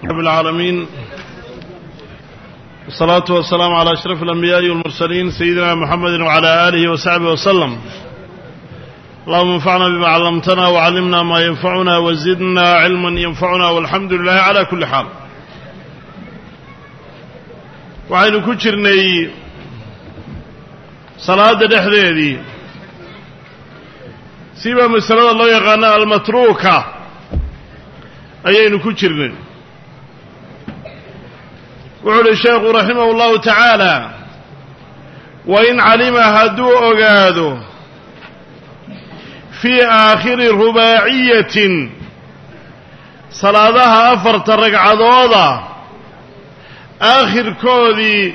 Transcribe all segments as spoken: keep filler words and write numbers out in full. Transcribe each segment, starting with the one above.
رب العالمين والصلاة والسلام على أشرف الأنبياء والمرسلين سيدنا محمد وعلى آله وصحبه وسلم. اللهم انفعنا بما علمتنا وعلمنا ما ينفعنا وزدنا علما ينفعنا والحمد لله على كل حال. وعين كجرني صلاة دحديدي سيبا مسألة الله يقانا المتروكة أيين كجرني. وعلى الشيخ رحمه الله تعالى وإن علم هدو أغادو في آخر رباعية صلاةها أفرت رقعدوضة آخر كودي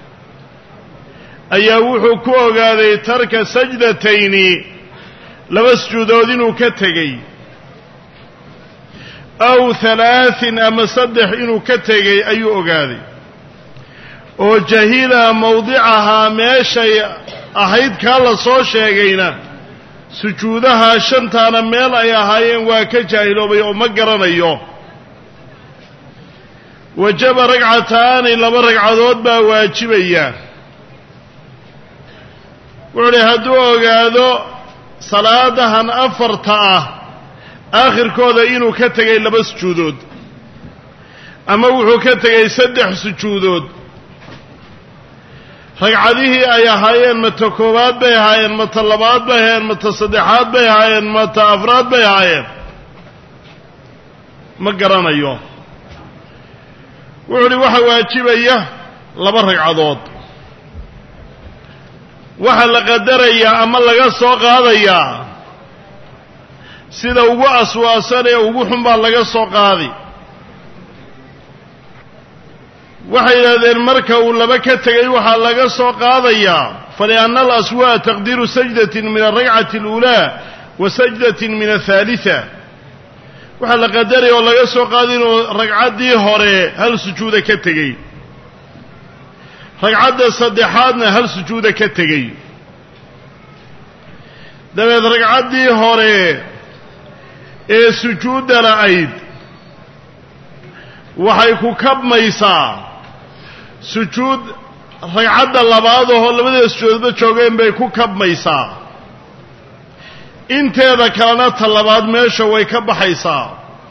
أيوحو كوغادي ترك سجدتين لبسجدودين كتغي أو ثلاث أما صدح إنو كتغي أيو أغادي وجهيلا موضعها ماشي أحيد كالا صوشيغينا sujuudaha shantaana meel ay ahaayeen waa ka jaahiloobay oo ma garanayo. wajaba ragcataani laba ragcadood baa waajibaya. wuxuu hadduu ogaado salaadahan afarta ah aakhirkooda inuu ka tegay laba sujuudood ama wuxuu ka tegay saddex sujuudood, ragcadihii ay ahaayeen mata koowaad bay ahaayeen mata labaad bay ahaayeen mata saddexaad bay ahaayeen mata afraad bay ahaayeen ma garanayo. wuxuu uhi waxa waajibaya laba ragcadood. waxa la qadarayaa ama laga soo qaadayaa sida ugu aswaasan ee ugu xun baa laga soo qaadi. waxay yidhahdeen marka uu laba ka tegay waxaa laga soo qaadayaa falianna alaswaa taqdiiru sajdatin min alragcati اluulaa wa sajdatin min ahaalitha. waxaa la qadaraya oo laga soo qaaday inuu ragcaddii hore hal sujuuda ka tegey, ragcadda saddexaadna hal sujuuda ka tegey. dabeed ragcaddii hore ee sujuudda la'ayd waxay ku kabmaysaa sujuud ragcadda labaad oo labada sujuudba joogeen bay ku kabmaysaa. inteeda kalena ta labaad meesha way ka baxaysaa.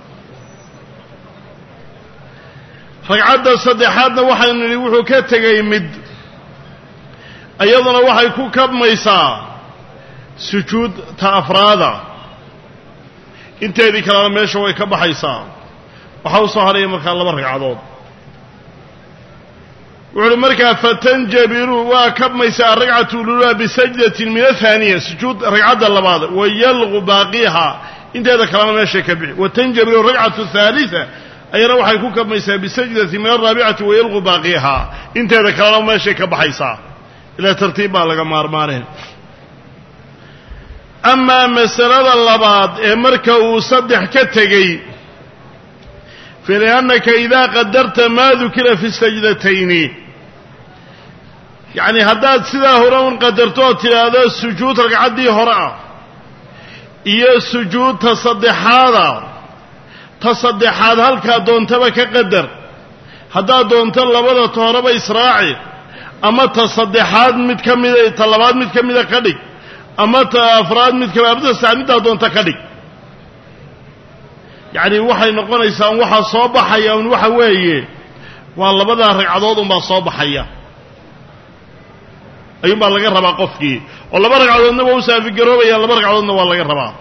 ragcadda saddexaadna waxaynu nidhi wuxuu ka tegay mid, iyaduna waxay ku kabmaysaa sujuud ta afraada. inteedii kalena meesha way ka baxaysaa. waxaa u soo haraya markaa laba ragcadood. wuxuuhi markaa fatanjabiru waa kabmaysaa aragcatu lulaa bisajdatin min ahaaniya, sujuud ragcadda labaad, wayalqu baaqiha inteeda kalena meeshay ka bixi. watanjabiru ragcatu haalitha ayana waxay ku kabmaysaa bisajdatin min araabicati wayalqu baaqiha inteeda kalena meeshay ka baxaysaa. ilaa tartiib baa laga maarmaaneen. amaa masalada labaad ee marka uu saddex ka tegey, فلأنك إذا قدرت ما ذكر في السجدتين، يعني هداد سيدا هرون قدرتو تلاذا السجود رقعدي هراء إيا السجود تصدحادا تصدحاد هلكا دونتبا كقدر هداد دونتا لبدا تهرب إسراعي أما تصدحاد متكمدة طلبات متكمدة كدك أما تأفراد متكمدة أبدا سعنيدا دونتا كدك. يعني waxay noqonaysaa waxa soo baxaya un waxa weeye waa labada ragcadood un baa soo baxaya ayuu baa laga rabaa qofkii, oo laba ragcadoodna waa u saafi garoobaya, laba ragcadoodna waa laga rabaa.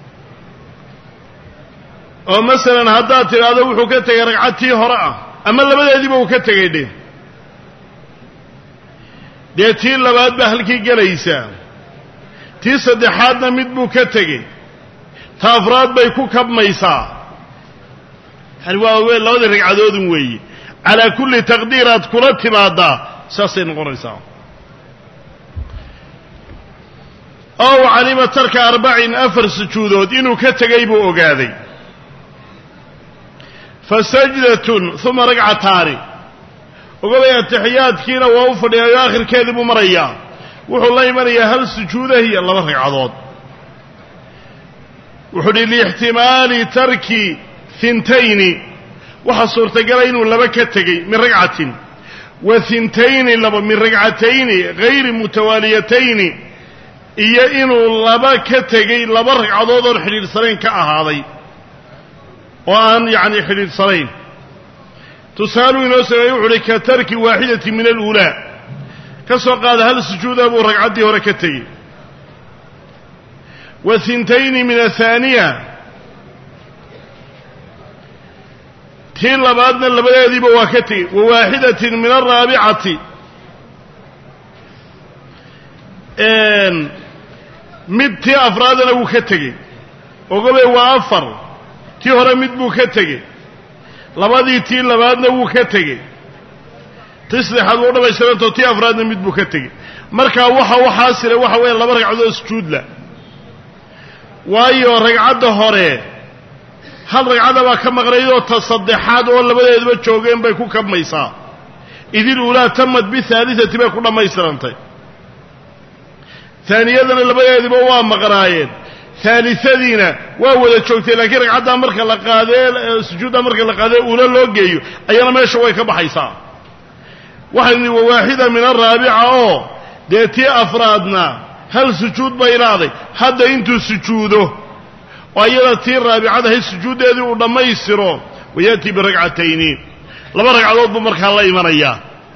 oo masalan haddaad tiraahdo wuxuu ka tegay ragcadtii hore ah ama labadeediiba uu ka tegay dhe dee tii labaad baa halkii gelaysaa, tii saddexaadna mid buu ka tegey, ta afraad bay ku kabmaysaa. yani waa we labada ragcadoodun weeye. calaa kulli taqdiiraad kula timaadaa saasay noqonaysaa. ow calima tarka arbacin afar sujuudood inuu ka tegay buu ogaaday. fa sajdatun uma ragcataani. ogabay atixiyaadkiina waa u fadhiyayo aakhirkeedii buu marayaa. wuxuu la imanayaa hal sujuudah iyo laba ragcadood. wuxuu hi liixtimaali tarki hintayni waxa suurtagala inuu laba ka tegey min ragcatin wa thintayni laba min ragcatayni ghayri mutawaaliyatayni iyo inuu laba ka tegey laba ragcadood oo xidhiidhsanayn ka ahaaday oo aan yacni xidhiidhsanayn tusaalu inoo sameeyey wuxu uhi ka tarki waaxidati min aluulaa ka soo qaada hal sujuuda buu ragcaddii hore ka tegey wa thintayni min athaaniya tii labaadna labadeediiba waa ka tegey wa waaxidatin min alraabicati mid tii afraadana wuu ka tegey ogobe waa afar tii hore mid buu ka tegey labadii tii labaadna wuu ka tegey tii saddexaad wuu dhammaystiranto tii afraadna mid buu ka tegey markaa waxa waxaa sira waxa weeye laba ragcadood sujuudla waayo ragcadda hore hal ragcada baa ka maqnaydoo ta saddexaad oo labadeeduba joogeen bay ku kabmaysaa idil uulaa tamad bihaalisati bay ku dhammaystirantay taaniyadana labadeediba waa maqnaayeen haalisadiina waa wada joogtay laakiin ragcaddaa marka la qaadee sujuudda marka la qaadee uula loo geeyo ayana meesha way ka baxaysaa waxaynu nihi wawaaxida min alraabica oo dee tii afraadna hal sujuud bay ilaaday hadda intuu sujuudo oo ayada tii raabicada hay sujuuddeedii uu dhammaystiro wayaati biragcatayni laba ragcadood buu markaa la imanayaa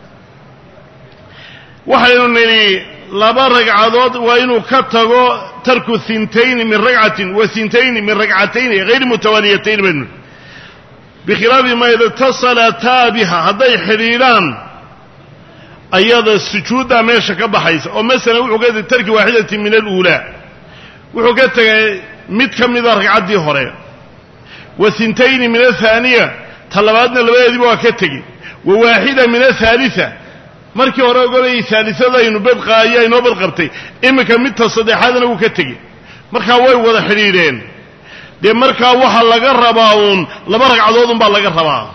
waxaynu nidhi laba ragcadood waa inuu ka tago tarku thintayni min ragcatin wa thintayni min ragcatayni hayri mutawaaliyatayn baynu bikhilaafi ma ida itasalataa biha hadday xidhiidhaan ayada sujuuddaa meesha ka baxaysa oo masalan wuxuu ka tegay tarki waaxidatin min aluulaa wuxuu ka tegay mid ka mida ragcaddii hore wa thintayni min athaaniya ta labaadna labadeediiba waa ka tegey wa waaxida min athaalisa markii hore ogolayay haalisadaynu badqa ayaa inoo badqabtay iminka midta saddexaadna wuu ka tegey markaa way wada xidhiidheen dee markaa waxaa laga rabaa uun laba ragcadoodunbaa laga rabaa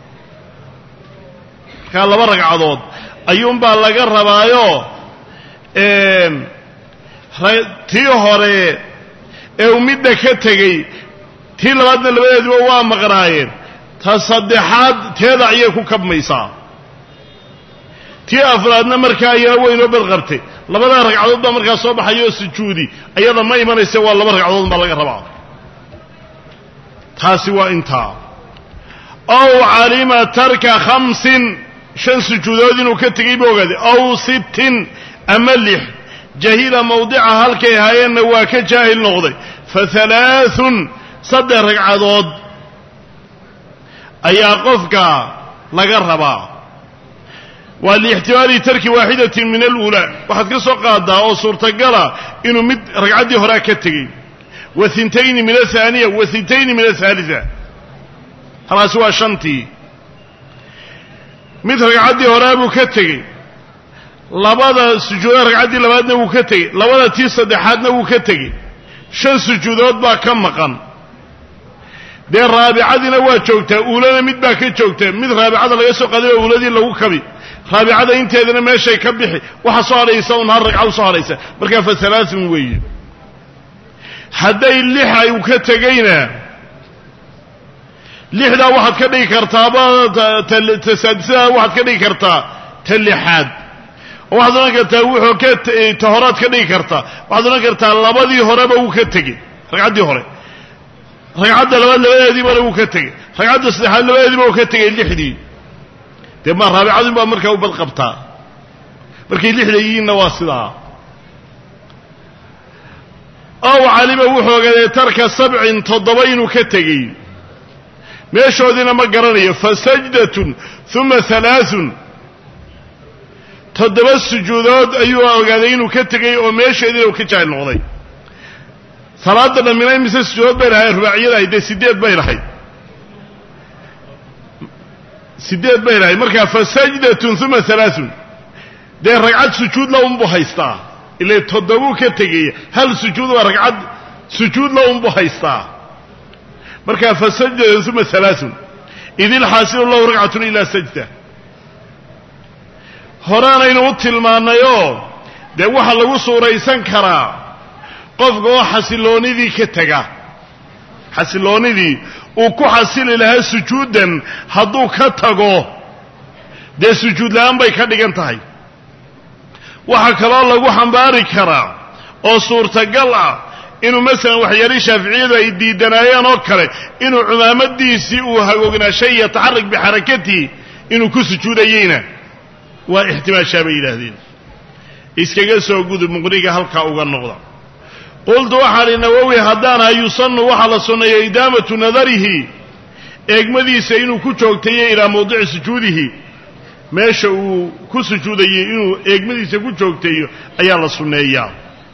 markaa laba ragcadood ayuunbaa laga rabaayo tii hore ee uu midda ka tegey tii labaadna labadeeduba waa maqnaayeen ta saddexaad teeda ayay ku kabmaysaa tii afraadna markaa ayana waynoo badqabtay labadaa ragcadood baa markaa soo baxayoo sujuudi ayada ma imanaysa waa laba ragcadood baa laga rabaa taasi waa intaa ow calima tarka khamsin shan sujuudood inuu ka tegey buu ogaaday ow sittin ama lix jahila mawdica halkay ahaayeenna waa ka jaahil noqday fa halaathun saddex ragcadood ayaa qofka laga rabaa waa liixtimaali tarki waaxidatin min aluulaa waxaad ka soo qaadaa oo suurtagala inuu mid ragcaddii horea ka tegey wa thintayni min athaaniya wa thintayni min athaalisa halkaasi waa shantii mid ragcaddii horea buu ka tegey labada sujuudood ragcaddii labaadna wuu ka tegey labada tii saddexaadna wuu ka tegey shan sujuudood baa ka maqan dee raabicadiina waa joogtaa uulana mid baa ka joogta mid raabicada laga soo qaday baa uuladii lagu kabi raabicada inteedana meeshay ka bixi waxa soo hadhaysa un hal ragca u soo hadhaysa markaa fa halaathun weeye hadday lix ay u ka tegayna lixdaa waxaad ka dhigi kartaaba ta saadisadaa waxaad ka dhigi kartaa ta lixaad oo waxaad odhan kartaa wuxuu ka ta horaad ka dhigi kartaa waxaad odhan kartaa labadii horeba wuu ka tegey ragcaddii hore ragcadda labaad labadeediibana wuu ka tegey ragcadda saddexaad labadeediiba wuu ka tegey lixdii dee ma raabicadun baa markaa u badqabtaa markay lixda yihiinna waa sidaa ow calima wuxuu ogaaday tarka sabcin toddoba inuu ka tegey meeshoodiina ma garanayo fa sajdatun uma halaathun toddoba sujuudood ayuu ogaaday inuu ka tegey oo meesheediina uu ka jaahil noqday salaada dhamminay mise sujuudood bay lahayd rubaaciyada ahayd dee sideed bay lahayd sideed bay lahayd markaa fa sajdatun uma halaathun dee ragcad sujuudla unbuu haystaa ilaa toddobuu ka tegaya hal sujuud waa ragcad sujuudla unbuu haystaa markaa fa sajdatun uma halaathun idilxaasilu lahu ragcatun ilaa sajda horaanaynu u tilmaannayoo dee waxaa lagu suuraysan karaa qofka oo xasiloonidii ka tega xasiloonidii uu ku xasili lahaa sujuudan hadduu ka tago dee sujuud la-aan bay ka dhigan tahay. waxaa kaloo lagu xambaari karaa oo suurtagal ah inuu masalan waxyaali shaaficiyadu ay diidanaayeen oo kale inuu cumaamadiisii uu hagoognashay yataxarak bixarakatihi inuu ku sujuudayeyna waa ixtimaashaa bay yidhaahdeen. iskaga soo gudub muqniga halkaa uga noqda. qultu waxaa li nawowi haddaana yusannu waxaa la sunneeya idaamatu nadarihi eegmadiisa inuu ku joogtayo ilaa mawdici sujuudihi meesha uu ku sujuudayey inuu eegmadiisa ku joogtayo ayaa la sunneeyaa.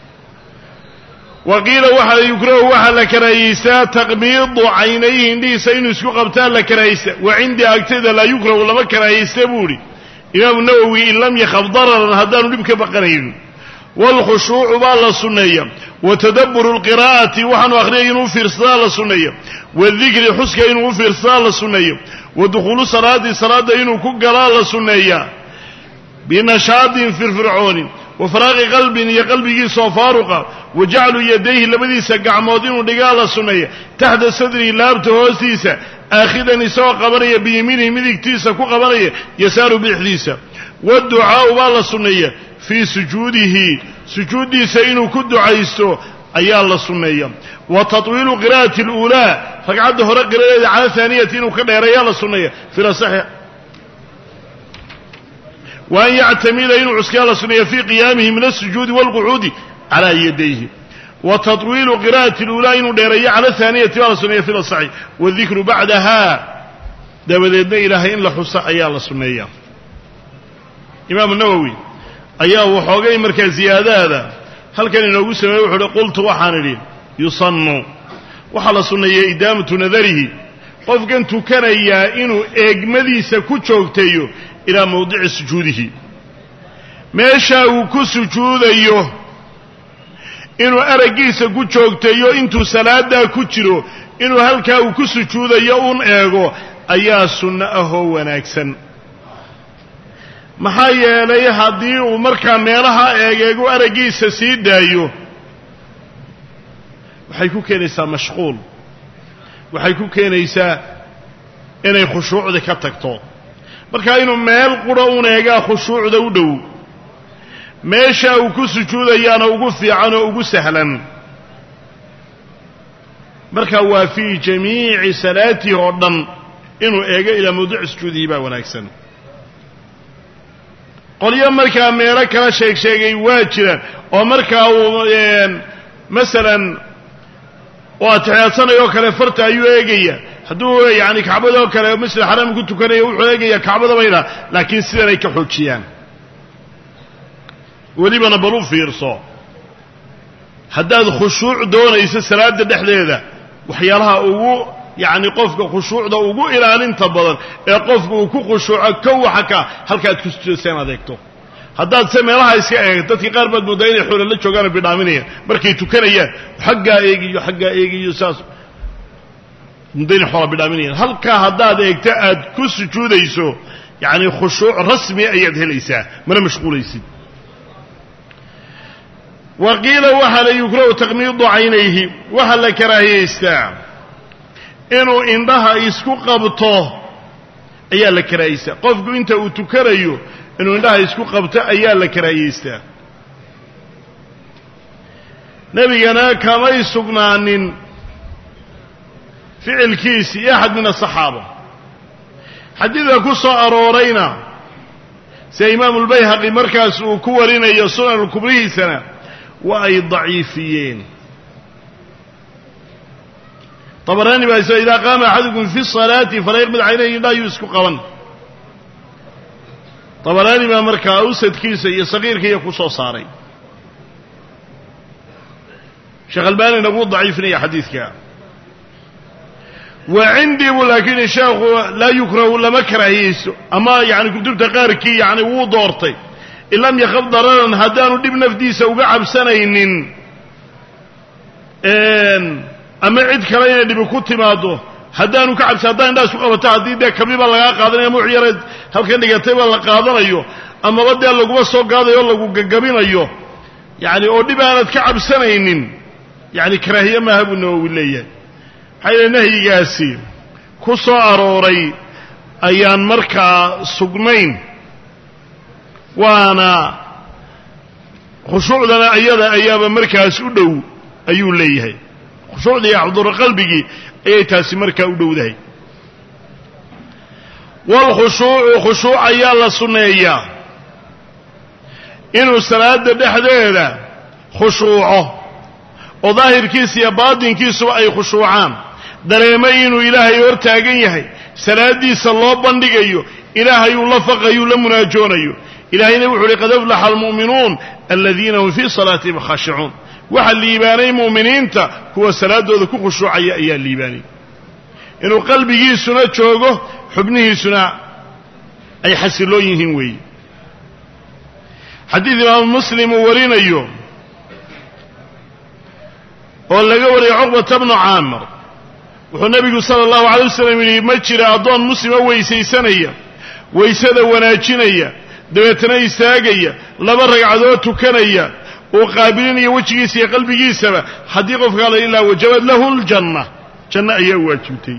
wa qiila waxaa yukrahu waxaa la karaahiyeysaa taqmiidu caynayhi indhihiisa inuu isku qabtaa la karaahiyeysta. wa cindii agtayda laa yukrahu lama karaahiyeysta buu idhi imaamu nawowi in lam yakhaf dararan haddaanu dhib ka baqanaynin. waalkhushuucu baa la sunneeya. wa tadabburu lqiraa'ati waxaanu akhriyay inuu fiirsadaa la sunneeya. wadikri xuska inuu u fiirsadaa la sunneeya. wa dukhuulu salaati salaadda inuu ku galaa la sunneeyaa binashaadin firfircoonin wa faraaqi qalbin iyo qalbigiisaoo faaruqa wa jaclu yadayhi labadiisa gacmood inuu dhigaa la sunneeya taxta sadrihi laabta hoostiisa aakhidan isagoo qabanaya biyamiinihi midigtiisa ku qabanaya yasaaru bidixdiisa. waadducaa'u baa la sunneeya fii sujuudihi sujuuddiisa inuu ku ducaysto ayaa la sunneeya. wa tatwiilu qiraa'ati اluulaa ragcadda hore qiradeeda cala haaniyati inuu ka dheereeyaa la sunneeya fi lasaxi. wa an yactamida inuu cuskayaa la sunneeya fii qiyaamihi min alsujuudi wاlqucuudi calaa yadayhi. wa tatwiilu qiraa'ati اluulaa inuu dheereeyo cala haaniyati baa la sunneeya fi lasaxi. wadikru bacdaha dabadeedna ilaahay in la xuso ayaa la sunneeya. imaamu nawowi ayaa waxoogay markaa ziyaadaada halkan inoogu sameeyey wuxuu uhi qultu waxaan idhi yusannu waxaa la sunneeyey idaamatu nadarihi qofkan tukanayaa inuu eegmadiisa ku joogteeyo ilaa mawdici sujuudihi meeshaa uu ku sujuudayo inuu araggiisa ku joogteeyo intuu salaaddaa ku jiro inuu halkaa uu ku sujuudayo un eego ayaa sunno ahoo wanaagsan. maxaa yeelay haddii uu markaa meelaha eegeegu araggiisa sii daayo waxay ku keenaysaa mashquul, waxay ku keenaysaa inay khushuucda ka tagto. markaa inuu meel qura un eegaa khushuucda u dhow meesha uu ku sujuudayaana ugu fiican oo ugu sahlan. markaa waa fii jamiici salaatihi oo dhan inuu eego ilaa mawdici sujuudihi baa wanaagsan. qolyo markaa meelo kala sheeg sheegay waa jiraan oo markaa uu masalan oo atixiyaadsanayo kale farta ayuu eegaya hadduu yani kacbadoo kale masjid xaram ku tukanayo wuxuu eegaya kacbada bayna laakiin sidanay ka xoojiyaan. welibana bal u fiirso haddaad khushuuc doonayso salaada dhexdeeda waxyaalaha ugu yacni qofka khushuucda ugu ilaalinta badan ee qofka uu ku khushuuco ka waxa ka halkaad ku sujuudsan adeegto. haddaad se meelaha iska eegto dadkii qaar baad moodaa inay xoolo la joogaan oo bidhaaminayaan markay tukanayaan xaggaa eegiyo xaggaa eegiyo saas mudayna xoolo bidhaaminayaan. halkaa haddaad eegto aad ku sujuudayso yacni khushuuc rasmi ayaad helaysaa mana mashquulaysid. wa qiila waxaa la yukrahu taqmiidu caynayhi waxaa la karaahiyeystaa inuu indhaha isku qabto ayaa la karaahiyeysaa. qofku inta uu tukanayo inuu indhaha isku qabto ayaa la karaahiyeystaa. nebigana kamay sugnaanin ficilkiisii axad min asaxaaba. xadiidka ku soo aroorayna sida imaamu lbayhaqi markaas uu ku warinayo sunan kubrihiisana waa ay daciifiyeen. طبراني baa is إذا قام أحدكم في الصلاة فلا يغمض عينيه indhaha yuu isku qaban. طبراني baa markaa awsadkiisa iyo sagiirka iyo ku soo saaray. sheekh albani nagu daciifinaya xadiidka. وعندي laakiin sheekhu laa yukrahu lama karaahiyeyso ama yani kutubta qaarkii yani wuu doortay in lam yakhaf dararan haddaanu dhib nafdiisa uga cabsanaynin ama cid kale inay dhibi ku timaado haddaanu ka cabsi haddaan indhaha isku qabato haddii dee kabiba lagaa qaadanaya mux yareed halkan dhigatay baa la qaadanayo amaba dee laguma soo gaadayo o lagu gagabinayo yani oo dhib aanad ka cabsanaynin yani karaahiye maaha buu nawowi leeyahay. maxaa yeele nahyigaasi ku soo arooray ayaan markaa sugnayn waana khushuucdana iyada ayaaba markaas u dhow ayuu leeyahay khushuucda iyo xuduur qalbigii ayay taasi markaa u dhowdahay walkhushuucu khushuuc ayaa la sunneeyaa inuu salaada dhexdeeda khushuuco oo daahirkiisa iyo baatinkiisuba ay khushuucaan dareemay inuu ilaahay hor taagan yahay salaadiisa loo bandhigayo ilaahay uu la faqayo la munaajoonayo ilaahayna wuxuu yidhi qad aflaxa almu'minuun aladiina hum fii salaatihim khaashicuun waxa liibaanay mu'miniinta kuwa salaadooda ku khushuucaya ayaa liibaanay inuu qalbigiisuna joogo xubnihiisuna ay xasiloon yihiin weeye xadiid imaamu muslim uu warinayo oo laga wariyay cuqbata bnu caamir wuxuu nebigu sala allahu calay wasalam yidhi ma jira addoon muslima weysaysanaya waysada wanaajinaya dabeetana istaagaya laba ragcadood tukanaya oo qaabilinaya wejigiisa iyo qalbigiisaba haddii qofka alla ilaa wajabad lahu ljanna janno ayaa waajibtay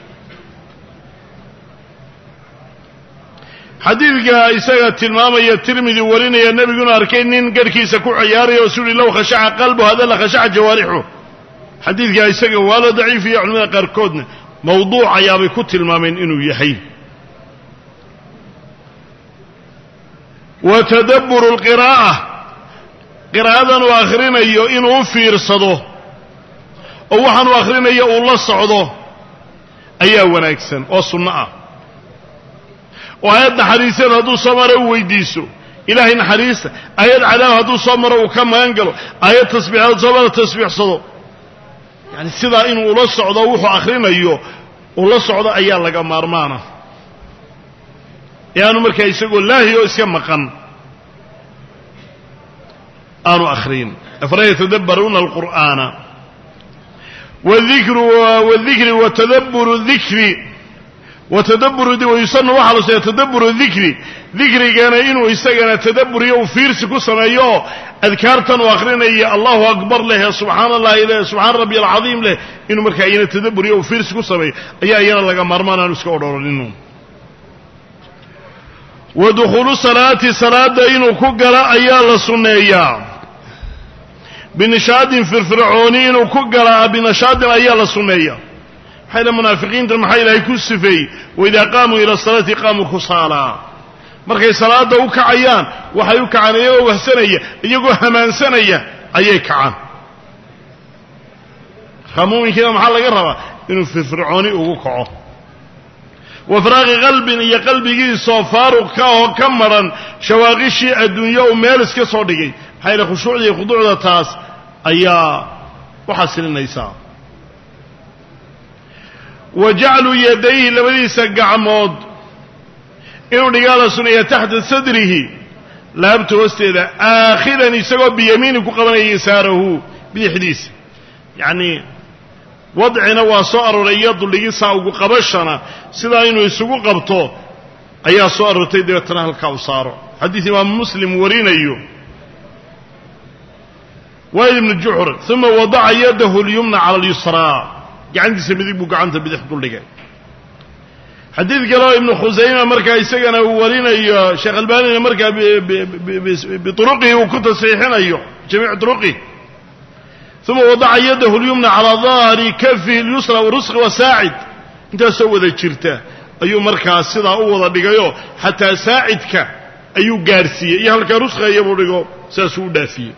xadiidka isaga tilmaamaya tirmidi warinaya nebiguna arkay nin garhkiisa ku ciyaaraya oo suu yihi low khashaca qalbu hada la khashaca jawaarixu xadiidka isaga waa la daciifiya culimada qaarkoodna mawduuc ayaabay ku tilmaameen inuu yahay wa tadabburu alqiraa'a qiraa'adan uu akhrinayo inuu u fiirsado oo waxaan uu akhrinayo uu la socdo ayaa wanaagsan oo sunno ah oo aayad naxariiseed hadduu soo maro u weydiiso ilaahay naxariista aayad cadaab hadduu soo maro uu ka magan galo aayad tasbiixaad soo maro tasbiixsado yani sidaa inuu ula socdo wuxuu akhrinayo ula socdo ayaa laga maarmaana ee aanu markaa isagoo laahi oo iska maqan aanu akhrin afala yatadabbaruuna alqur'aana wadikru wadikri watadabburu dikri watadabburu wayusannu waxaa la sheegay tadabburu dikri dikrigana inuu isagana tadabburiyo uu fiirsi ku sameeyo adkaartan uu akhrinayo allahu akbar leh subxaana allahi leh subxaana rabbi alcadiim leh inuu markaa iyana tadabburiyo uu fiirsi ku sameeyo ayaa iyana laga maarmaan aanu iska odhooraninu wa dukhuulu salaati salaada inuu ku gala ayaa la sunneeyaa binishaadin firfircooni inuu ku galaa binashaadin ayaa la sunneeyaa maxay la munaafiqiinta maxaa ilaahay ku sifeeyey waidaa qaamuu ila salaati qaamuu kusaalaa markay salaada u kacayaan waxay u kacaan iyagoo wahsanaya iyagoo hamaansanaya ayay kacaan markaa muuminkiina maxaa laga rabaa inuu firfircooni ugu kaco wa firaaqi qalbin iyo qalbigiisoo faaruq ka oo ka maran shawaaqishii adduunyo uu meel iska soo dhigay maxaa yaele khushuucda iyo khuduucda taas ayaa u xasilinaysaa wa jaclu yadayhi labadiisa gacmood inuu dhigaa la suneeya taxta sadrihi laabta hoosteeda aakhidan isagoo biyamiini ku qabanaya yasaarahu bidixdiisa yacnii wadcina waa soo arooray iyo duldhigisaa ugu qabashana sidaa inuu isugu qabto ayaa soo aroortay dabeetana halkaa u saaro xadiid imaamu muslim warinayo waa'il ibnu juxr uma wadaca yadahu lyumna cala alyusraa gacantiisa midig buu gacanta bidix duldhigay xadiid kaleo ibnu khusayma markaa isagana uu warinayo sheekh albaanina markaa biuruqihi uu ku tasxiixinayo jamiic turuqihi uma wadaca yadahu lyumna calaa dahri kafihi lyusra warusqi wasaacid intaasoo wada jirta ayuu markaa sidaa u wada dhigayoo xataa saacidka ayuu gaarsiiyey iyo halkaa rusqayabuu dhigo saasuu u dhaafiyey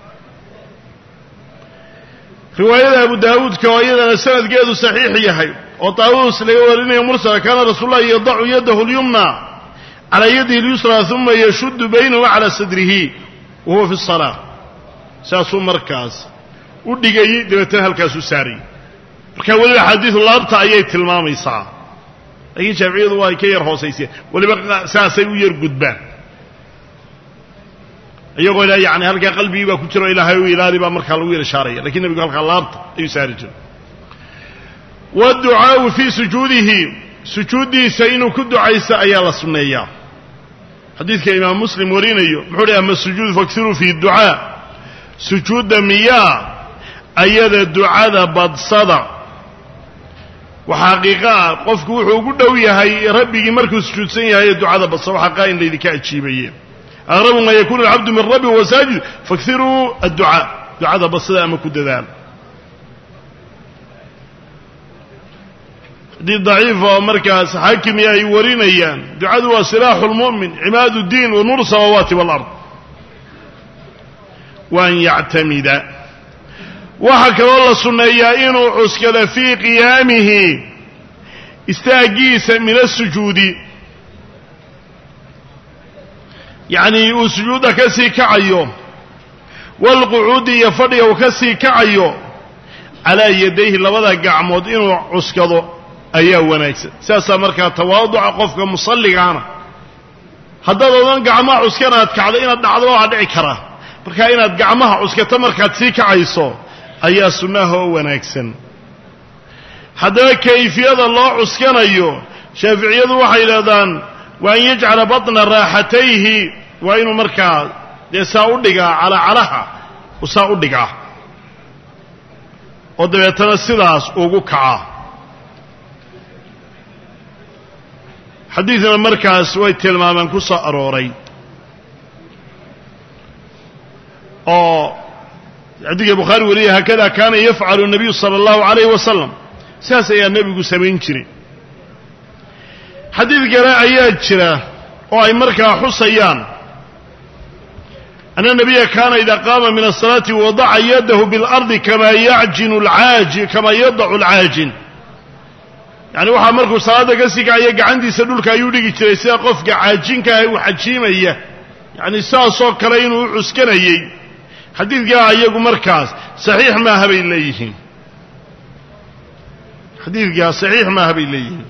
riwaayada abu daawuudka oo iyadana sanadkeedu saxiix yahay oo taawus laga warinayo mursala kaana rasuulullahi yadacu yadahu lyumna calaa yadihi lyusra uma yashuddu baynahu calaa sadrihi wa huwa fi salaa saasuu markaas u dhigayey dabeetana halkaas u saarayy marka weliba axaadiidu laabta ayay tilmaamaysaa laakiin shaaficiyadu waa ay ka yar hoosayseen weliba saasay u yar gudbaan iyagoo ilaa yani halkaa qalbigii baa ku jiro ilaahay u ilaali baa markaa lagu yar ishaaraya lakiin nebigu halkaa laabta ayuu saari jiray waadducaau fii sujuudihi sujuuddiisa inuu ku ducaysto ayaa la sunneeyaa xadiidka imaam muslim warinayo muxuu hi ama sujuud faksiruu fi ducaa sujuudda miyaa ayada ducada badsada وحقيقة قفك وحو قدوية هاي ربي مركز سجودسين هاي الدعاء بس وحقا إن الذي كأجيبية أغرب ما يكون العبد من ربي وساجد فاكثروا الدعاء دعاء بس لا مكد ذلك دي ضعيفة ومركز حاكم يا يورين أيام دعاء سلاح المؤمن عماد الدين ونور السماوات والأرض وأن يعتمد وحكى الله سنة إنه عسكل في قيامه استاقيس من السجود يعني سجود كسي كعيو والقعود يفري وكسي كعيو على يديه لبدا قعمود إنه عسكله أيه ونكس ساسا مركا تواضع قفك مصلي عنا هذا ضمن قعمه عسكنا كعدين الدعوة على كره مركا إن قعمه عسكته مركا تسيك عيسو أيه سنه ونكسن هذا كيفية الله عسكنا أيه شافعية وحي لذان وأن يجعل بطن راحتيه وإنه مركا يساعدك على علها وساعدك ودبيتنا السلاس وقكعه حديثنا مركز ويت المامان كسا أروري أو عندك بخاري وليه هكذا كان يفعل النبي صلى الله عليه وسلم ساسا يا النبي سمين شري حديث قراء أياد شرا أو أي مركز حصيان أن النبي كان إذا قام من الصلاة وضع يده بالأرض كما يعجن العاجن كما يضع العاجن يعني waxa markuu salaada ka sigaya gacantiisa dhulka ayuu dhigi jiray sida qofka caajinka ah uu xajiimaya yani saasoo kale inuu cuskanayay xadiidka ayagu markaas saxiix ma habay leeyihiin xadiidka saxiix ma habay leeyihiin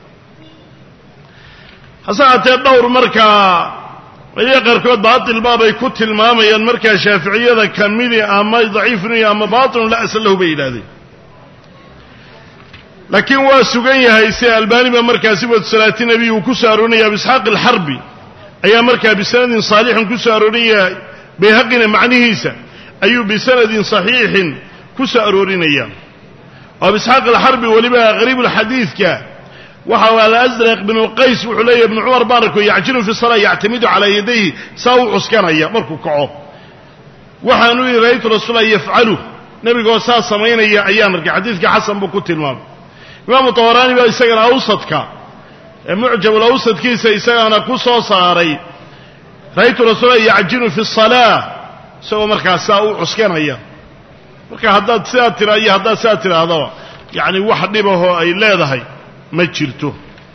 hasaatee dhowr markaa ay qarkood baatil baabay ku tilmaamayaan markaa shaafiiciyada kamili ama daciifni ama baatil la aslahu baylaadeen لكن واسوغن هاي سي الباني بمركز سبت صلاه النبي وكسارونيا باسحاق الحربي اي مركز بسند صالح كسارونيا بهقنا معنيهيسا اي بسند صحيح كسارونيا وباسحاق الحربي ولبا غريب الحديث كا وحوى الازرق بن القيس وحلي بن عمر بارك يعجن في الصلاه يعتمد على يديه ساو عسكريا مركو كعو وحانو رايت رسول الله يفعله نبي قال سا سمينيا ايام رجع حديث حسن بو كتلمام إمام الطبراني بقى يسجل أوسطك معجب الأوسط كيسا يسجل كوسو صاري رأيت رسول الله يعجن في الصلاة سوى مركز ساو عسكان هيا مركز هداد ساتر أي هداد ساتر هذا يعني واحد نبه أي لا ذهي ما تشلته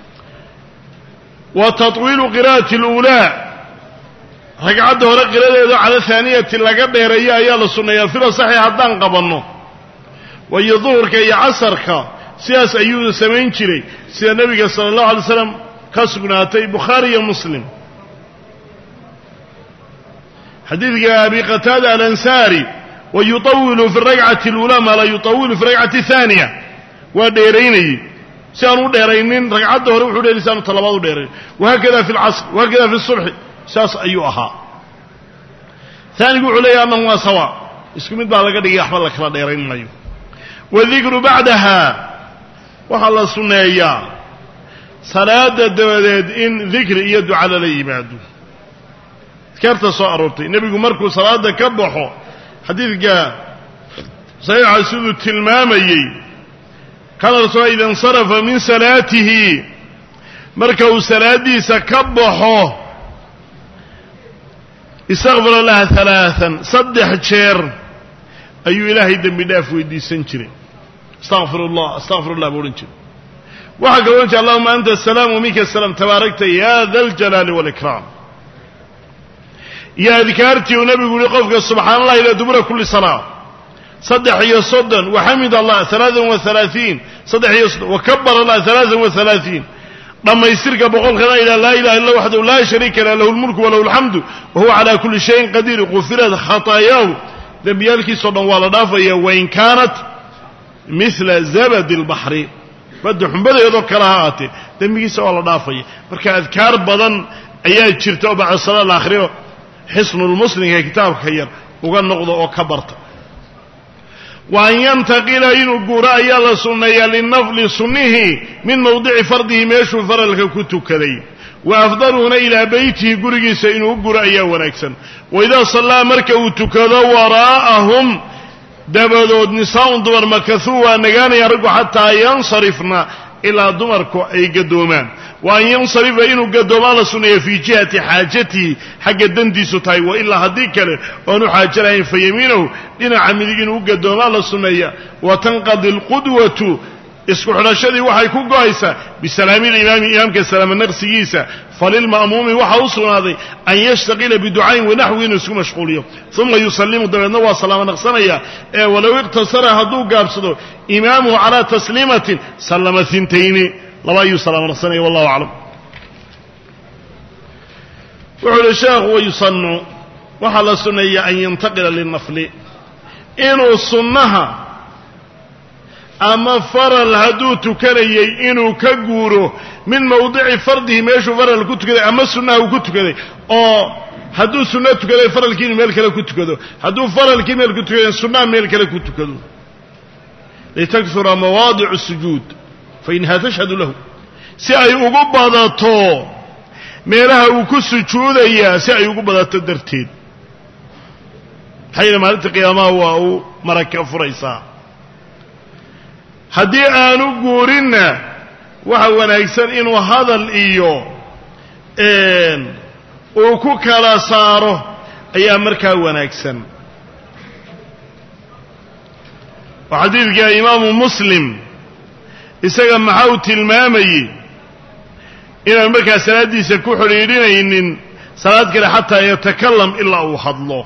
وتطويل قراءة الأولى رقعده رقراءة على ثانية لقد يريا يا للسنة يفر صحيح هدان قبلنا ويظهر كي عصرك سياس أيوه سمين شري سيا النبي صلى الله عليه وسلم كسبناتي بخاري ومسلم حديث أبي قتادة الأنساري ويطول في الركعة الأولى ما لا يطول في الركعة الثانية وديريني سيانو ديرينين ركعة ظهر وحده لسان طلبات ديرين وهكذا في العصر وهكذا في الصبح سياس أيوها ثاني يقول عليه أنه سواء اسكمت بعد كده يحفظ لك لا ديرين أيوه والذكر بعدها وحل السنة صلاة الدوادات إن ذكر يدعو على الإيمان ذكرت صارتي النبي مركو صلاة كبحه حديث جاء صحيح سيد التلمامي قال الرسول إذا انصرف من صلاته مركو صلاة سكبحه استغفر الله ثلاثا صدح شير أي إلهي دم بداف ويدي سنشري استغفر الله استغفر الله بورنشري وحق وانت اللهم أنت السلام وميك السلام تباركت يا ذا الجلال والإكرام يا ذكرتي ونبي يقول قفك سبحان الله إلى دبر كل صلاة صدح يصدا وحمد الله ثلاثا وثلاثين صدح يصدا وكبر الله ثلاثا وثلاثين لما يسرك بقول خلا إلى لا إله إلا وحده لا شريك له له الملك وله الحمد وهو على كل شيء قدير غفرت خطاياه دميالك صدق ولا ضافية وإن كانت مثل زبد البحر بدو حنبدا يدوك كراهاتي دميالك ولا ضافية بركة أذكار بدن أيها تشرتوا بعد الصلاة الآخرة حصن المسلم كتاب خير وقال نقضه وكبرت وأن ينتقل إنه قراء يلا سنية للنفل سنه من موضع فرضه ميشو فرلك كتو كذي وأفضلون إلى بيته قرقس إنه قراء ونكسا وإذا صلى مركه تكذا وراءهم دبدود نساء دمر مكثوا نغان يرجو حتى ينصرفنا إلى دمركو أي قدومان وأن ينصرف إنه قدومان لسنية في جهة حاجته حق الدندي ستاي وإلا هديك له وأنه حاجرين في يمينه لنا عمدين إنه قدومان لسنية وتنقضي القدوة اسكحنا الشدي وحي كو قايسة بسلام الإمام إمامك السلام النقسيسة فللمأموم وحوصنا هذا أن يشتغل بدعاء ونحو نسو مشغوليه ثم يسلم دبنا وسلام نقصنيا ولو اقتصر هدو قابصدو إمامه على تسليمة سلم ثنتين لما يسلم نقصنيا والله أعلم وعلى الشيخ ويصنع وحل السنية أن ينتقل للنفل إنه السنها أما فرل هدو تكري إنه كجوره من موضع فرضه ما يشوف فرل كنت كذا أما السنة كنت كذا أو هدو سنة كذا فرل كين ملك لا كنت كذا هدو فرل كين ملك كنت كذا السنة ملك لا كنت كذا لتكثر مواضع السجود فإنها تشهد له سأي أقبض تو ميرها وكس سجود يا سأي أقبض تدرتين حينما التقي ما هو مركب فريسا haddii aanu guurinna waxa wanaagsan inuu hadal iyo een uu ku kala saaro ayaa markaa wanaagsan xadiidka imaam muslim isaga maxaa tilmaamayay inaan markaa salaadiisa ku xiriirinaynin salaad kale xataa yatakallam illa uu hadlo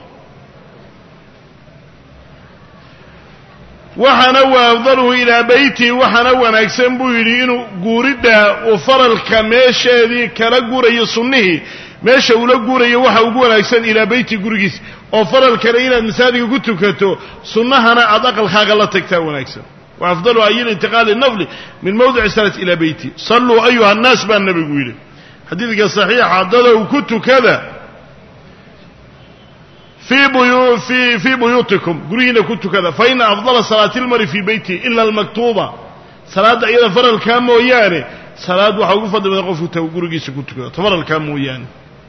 waxana waa afdaluhu ilaa beyti waxana wanaagsan buu yidhi inuu guuridda uu faralka meesheedii kala guurayo sunnihii meesha ula guurayo waxa ugu wanaagsan ilaa beyti gurigiis oo faralkana inaad masaajidka ku tukato sunnahana aad aqalkaaga la tagtaa wanaagsan wa afdalu ayil intiqaal an-nafl min mawdi'i salat ila beyti sallu ayuha an-nas baa nabigu yidhi xadiidka saxiixa dada uu ku tukada في بيو في في بيوتكم قرينا كنت كذا فإن أفضل صلاة المرء في بيته إلا المكتوبة صلاة إذا فرل كام وياني صلاة وحقوق فضل من غفو تقولجيس كنت كذا تفرل الكام وياني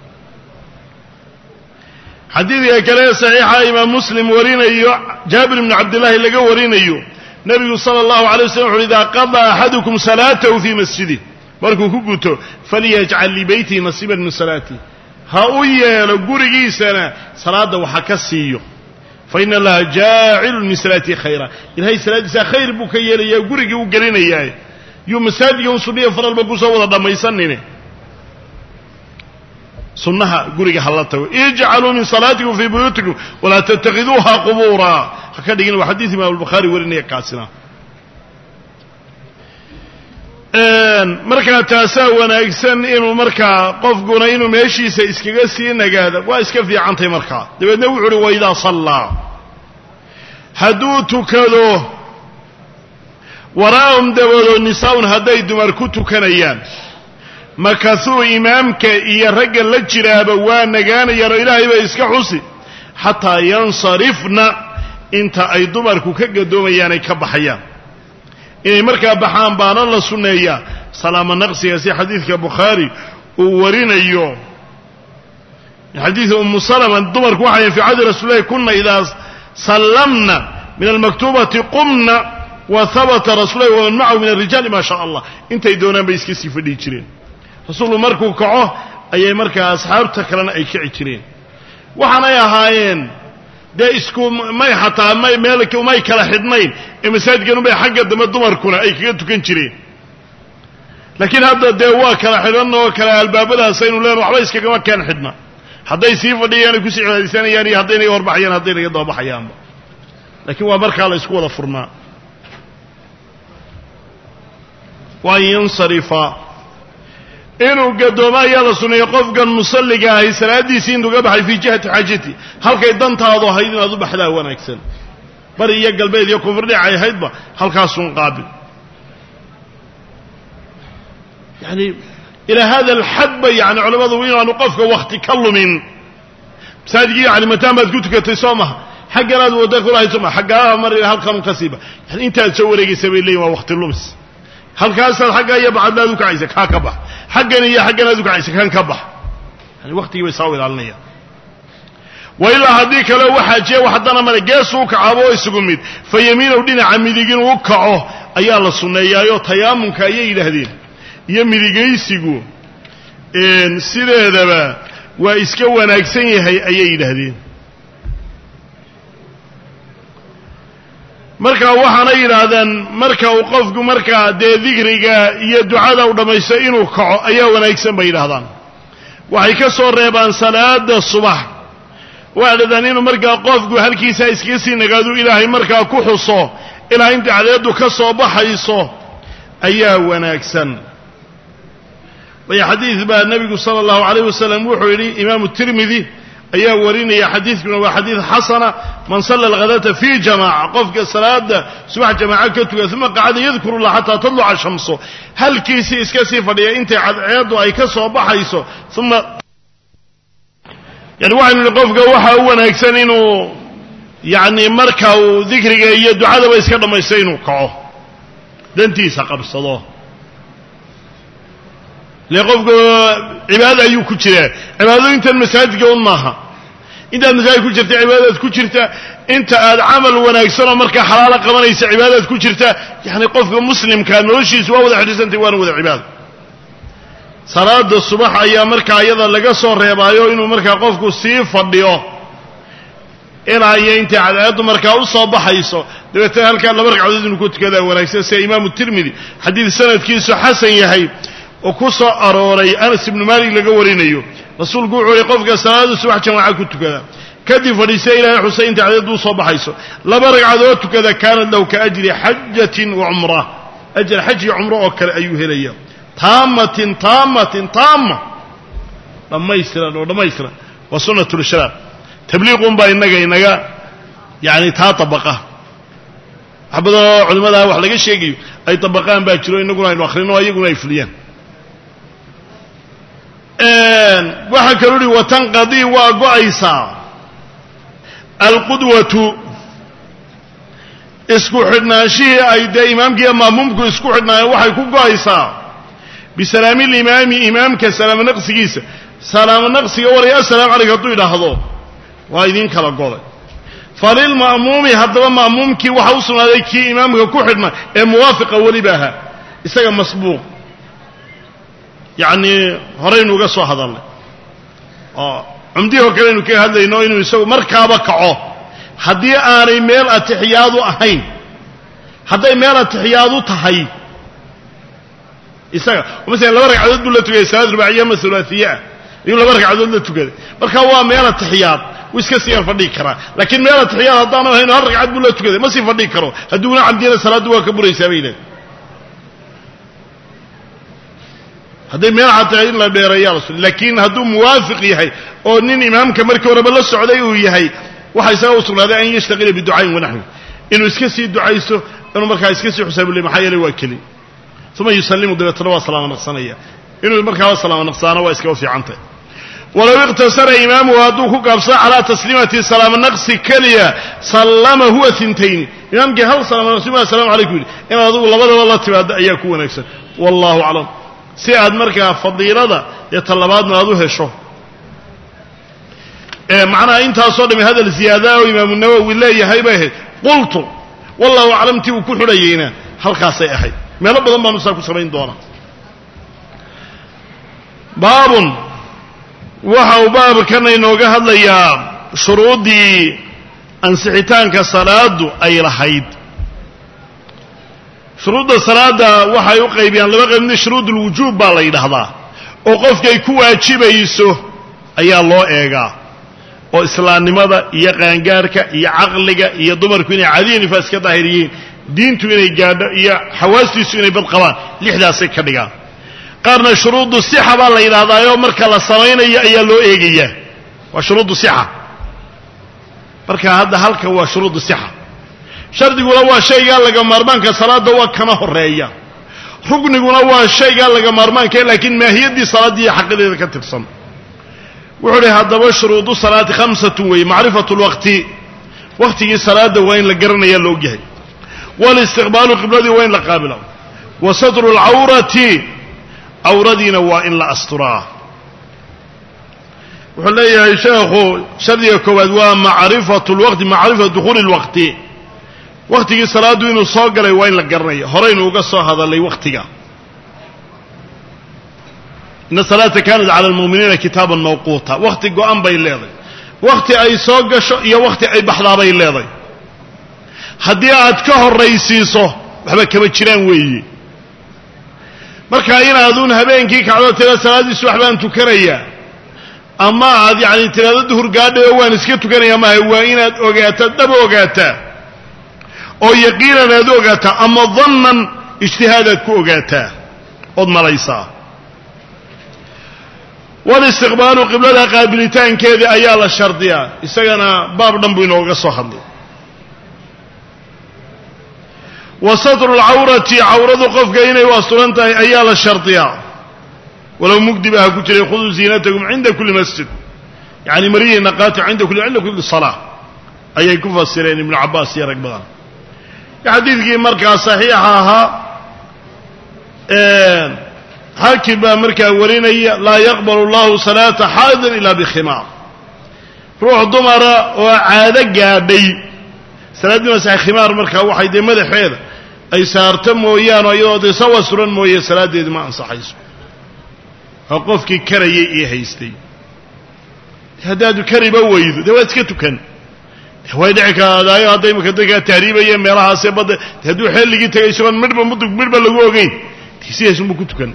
حديث يا كلام صحيح إمام مسلم ورينا يو جابر بن عبد الله اللي ورينا يو نبي صلى الله عليه وسلم إذا قضى أحدكم صلاته في مسجده مركو كبوته فليجعل لبيته نصيبا من صلاته هؤلاء لقرقيسنا صلاة وحكسيه فإن الله جاعل من صلاة خيرا إلهي صلاة خير بكي يا قرقي وقرين إياه يوم مساجد يوم سنية فرال بقوسة وضع ما يسنني سنها قرقي حلته اجعلوا من صلاتكم في بيوتكم ولا تتخذوها قبورا هكذا يقول وحديث إمام البخاري ورني قاسنا marka taasa wanaagsan inuu marka qofkuna inuu meeshiisa iskaga sii nagaada waa iska fiicantay marka dabeedna wuxuu yiri wayda salla haduu tukado waraahum dabado nisaa'un haday dumar ku tukanayaan makasuu imaamka iyo ragga la jiraaba waa nagaanayaan ilaahay ba iska xusi hatta yansarifna inta ay dumarku ka gadoomayaan ay ka baxayaan inay markaa baxaan baana la sunneeyaa salaama naqsiga si xadiidka bukhaari uu warinayo xadiid ummu salama dumarku waxay fi cadi rasuulillahi kunna idaa sallamna min almaktubati qumna wa thabata rasuulullahi wa man macahu min alrijali ma sha allah intay doonaan bay iska sii fadhii jireen rasuulu markuu kaco ayay markaa asxaabta kalena ay kici jireen waxaanay ahaayeen de isku may xataa may meelka may kala xidnayn ee masaajidkan bay xagga dambe dumarkuna ay kaga tukan jireen laakiin hadda de waa kala xidhan oo kala albaabadaas aynu leen waxba iskaga ma keen xidna hadday sii fadhiyaan ku sii cibaadaysanayaan iyo hadday naga warbaxayaan hadday naga doobaxayaan laakiin waa markaa la isku wada furnaa waa yansarifa inuu gadoomo ayaa la suneeyay qofkan musalliga ahi salaadiisii inuu ka baxay fi jihati xaajati halkay dantaadu ahayd inaad u baxdaa wanaagsan bari iyo galbeed iyo koonfur dhinac ahaydba halkaasun qaabil yani ila hada alhad yani culimadu inaanu qofka waqti ka lumin saadigi yani mataan baad ku tukatay soomaha حقنا ودك ولا يسمع حقها مر هالكم كسيبة يعني أنت تسوي سبيل لي ووقت اللمس هل كاسر حقها يبعد لا ذوك عايزك هكبح حقنا هي حقنا ذوك عايزك هنكبح يعني وقت يساوي على النية وإلا هذيك لو واحد جاء وحدنا من جاسوك عبوي سقميد فيمين ودين عميدين وقعه أيال السنة يا تيامن كأي لهذين يميد جيسيجو إن سيره ذا وإسكوا ناكسين هي أي لهذين مركا waxaana yiraahdaan marka uu qofku marka de dhikriga iyo ducada uu dhamaysto inuu kaco ayaa wanaagsan bay yiraahdaan waxay ka soo reebaan salaada subax waadaan inuu marka qofku halkiisa iska sii nagaado ilaahay marka ku xuso ilaa inta cadeedu ka soo baxayso ayaa wanaagsan way xadiis baa nabiga sallallahu alayhi wasallam wuxuu yiri imaam at-Tirmidhi ayaa warinaya xadiiskuna waa xadiis xasana man salla al-ghadata fi jamaa'a qofka salaada subax jamaa'a ka tuga thumma qacada yadhkuru Allah hatta tadlu ash-shamsu halkiisi iska sii fadhiya inta cadceedu ay ka soo baxayso thumma yani waxaan qofka waxa uu wanaagsan inuu yani marka uu dhikriga iyo ducada ba iska dhamaysto inuu kaco dantiisa qabsado لقفك عبادة أيو كجرة عبادة أنت المساجد قول ماها أنت المساجد كجرة عبادة كجرة أنت العمل ونكسر مركا حلالة كمان يس عبادة كجرة يعني قفك مسلم كان نرشي سوا وذا حديث أنت وان وذا عبادة صلاة الصباح أيام مركا أيضا لقى صور ريبايو إنه مركا قفك سيف فضيو إلى أي أنت على هذا مركا الصباح يسو دبته هل كان لمركا عدد نكوت كذا ونكسر سي إمام الترمذي حديث سنة كيسو حسن يحيي وكسر أروري أنس بن مالك لقورينيو رسول قوعوا قفك الصلاة الصبح جماعة كنت كذا كذب فريسي إلى حسين تعدد صباح يسو لبرق عدوات كذا كانت له كأجر حجة وعمرة أجر حج عمره وكر أيها الأيام تامة تامة تامة لما يسرى لما يسرى وسنة الشراب تبليغ بينك إنك يعني تا طبقة حبذا علماء الله وحلق الشيء أي طبقان باكروا إنكم أي آخرين وأيكم أي فليان waxa kaloo watanqadi waa go'aysa alqudwatu isku xidhnaanshihi ay de imaamkiiyo maamumku isku xidhnaayo waxay ku go'aysaa bisalaami imaami imaamka salaam naqsigiisa salaam naqsiga waraya assalaam alayka tu idhaahdo waa idin kala goday falil maamumi hadaba maamumkii waxa uu sugnaaday kii imaamka ku xidhna ee muwaafiqa walibaha isaga masbuuq يعني هرين وقصوا هذا الله آه عمديه كلامه كه هذا إنه إنه يسوي مركبة كعه هدي أنا ميل التحياد أهين هدي ميل التحياد تهي إسا ومثلا لو رجع عدد ولا تجي سادس رباعية مثلاثية يقول لو رجع عدد ولا تجي مركبة ميل التحياد ويسكسي فردي كرا لكن ميل التحياد هذا أنا هنا رجع عدد ولا تجي ما سي فردي كرا هدونا عندنا صلاة وكبر يسوينا هذا ما عطى إلا بريال لكن هذا موافق يهي أو نين إمام كمرك ورب الله السعودي ويهي وحيساوي صلى هذا أن يشتغل بالدعاء ونحن إنه يسكسي الدعاء يسو إنه مركا يسكسي حساب اللي محيل وكلي ثم يسلم دبت الله صلاة نقصانية إنه مركا صلاة نقصانة ويسكوا في عنته ولو اقتصر إمام وهدوه قبصا على تسليمة سلام النقص كليا سلم هو ثنتين إمام جهل سلام النقص السلام عليكم إن هذا الله بدل الله تبعد أيكون أكثر والله أعلم si aad markaa fadiilada iyo talabaadna aad u hesho ee macna inta soo dhimay hadal ziyaada oo imaam an-Nawawi leeyahay bay qultu wallahu a'lamti ku xurayina halkaas ay ahayd meel badan baan u sameyn doona baabun waxa uu baabkan inooga hadlayaa shuruudii ansixitaanka salaadu ay lahayd شروط الصلاة وحي قيبيان لما قيبين شروط الوجوب بالله يدهضا وقفك يكون واجبيسو أي الله إيقا وإسلام لماذا إيا قانقارك إيا عقلك إيا دمرك إيا عذين فاسك ظاهريين دينتو إيا قادة إيا حواسيسو إيا بالقوان لحدا سيكا دقا قارنا شروط الصحة بالله يدهضا يوم مركا للصوين إيا إيا الله إيقيا وشروط الصحة مركا هذا هلك هو شروط الصحة شرط يقول هو شيء قال لك مرمان كصلاة دوا كما هرية ركن يقول هو شيء قال لك مرمان كي لكن ما هي دي صلاة دي حق دي كتبصن وعليه هذا شروط الصلاة خمسة وهي معرفة الوقت waqtigii salaada waa in la garanaya loo yahay walistiqbaalu qibladii waa in la qaabilo wa satru alcawrati awradiina waa in la asturaa wuxuu leeyahay sheekhu shardiga koowaad waa macrifatu lwaqti macrifatu dukhuuli lwaqti waqtigii salaadu inuu soo galay waa in la garanaya horeynu uga soo hadalay waqtiga ina salaata kaanat cala almu'miniina kitaaban mawquuta waqti go-an bay leedahay waqti ay soo gasho iyo waqti ay baxdaabay leedahay haddii aad ka horraysiiso waxba kama jiraan weeye marka inaaduun habeenkii kacdo tira salaaddii subax baan tukanayaa ama aad yacni tiraado duhur gaadhay oo waan iska tukanayaa maaha waa inaad ogaataa dhab ogaataa oo yaqiinan aad ogaataa ama dannan ijtihaadaad ku ogaataa ood malaysaa walistiqbaalu qiblada qaabilitaankeeda ayaa la shardiyaa isagana baab dhan buu inooga soo hadlay wa satru alcawrati cawradu qofka inay u asturan tahay ayaa la shardiyaa walow mugdiba ha ku jiray khuduu ziinatakum cinda kulli masjid yacni marihiina qaata cinda kulli cinda kulli salaa ayay ku fasireen ibnu cabbaas iyo rag badan xadiidkii markaa saxiixa ahaa xaakim baa markaa warinaya laa yaqbalu allahu salaata xaadin ilaa bikhimaar ruux dumara oo caado gaadhay salaaddii masaxe khimaar markaa waxay dee madaxeeda ay saarto mooyaane iyadoo dee sawa suran mooye salaaddeedi ma ansaxayso oo qofkii karayay iyo haystay haddaadu kariba weydo dee waad iska tukan way dhici kaadaayo hadday imaka dadkaa tahriibaya meelahaasee badda hadduu xilligii tagay isagoon midhba mudug midhba lagu ogeyn sidaasuma ku tukan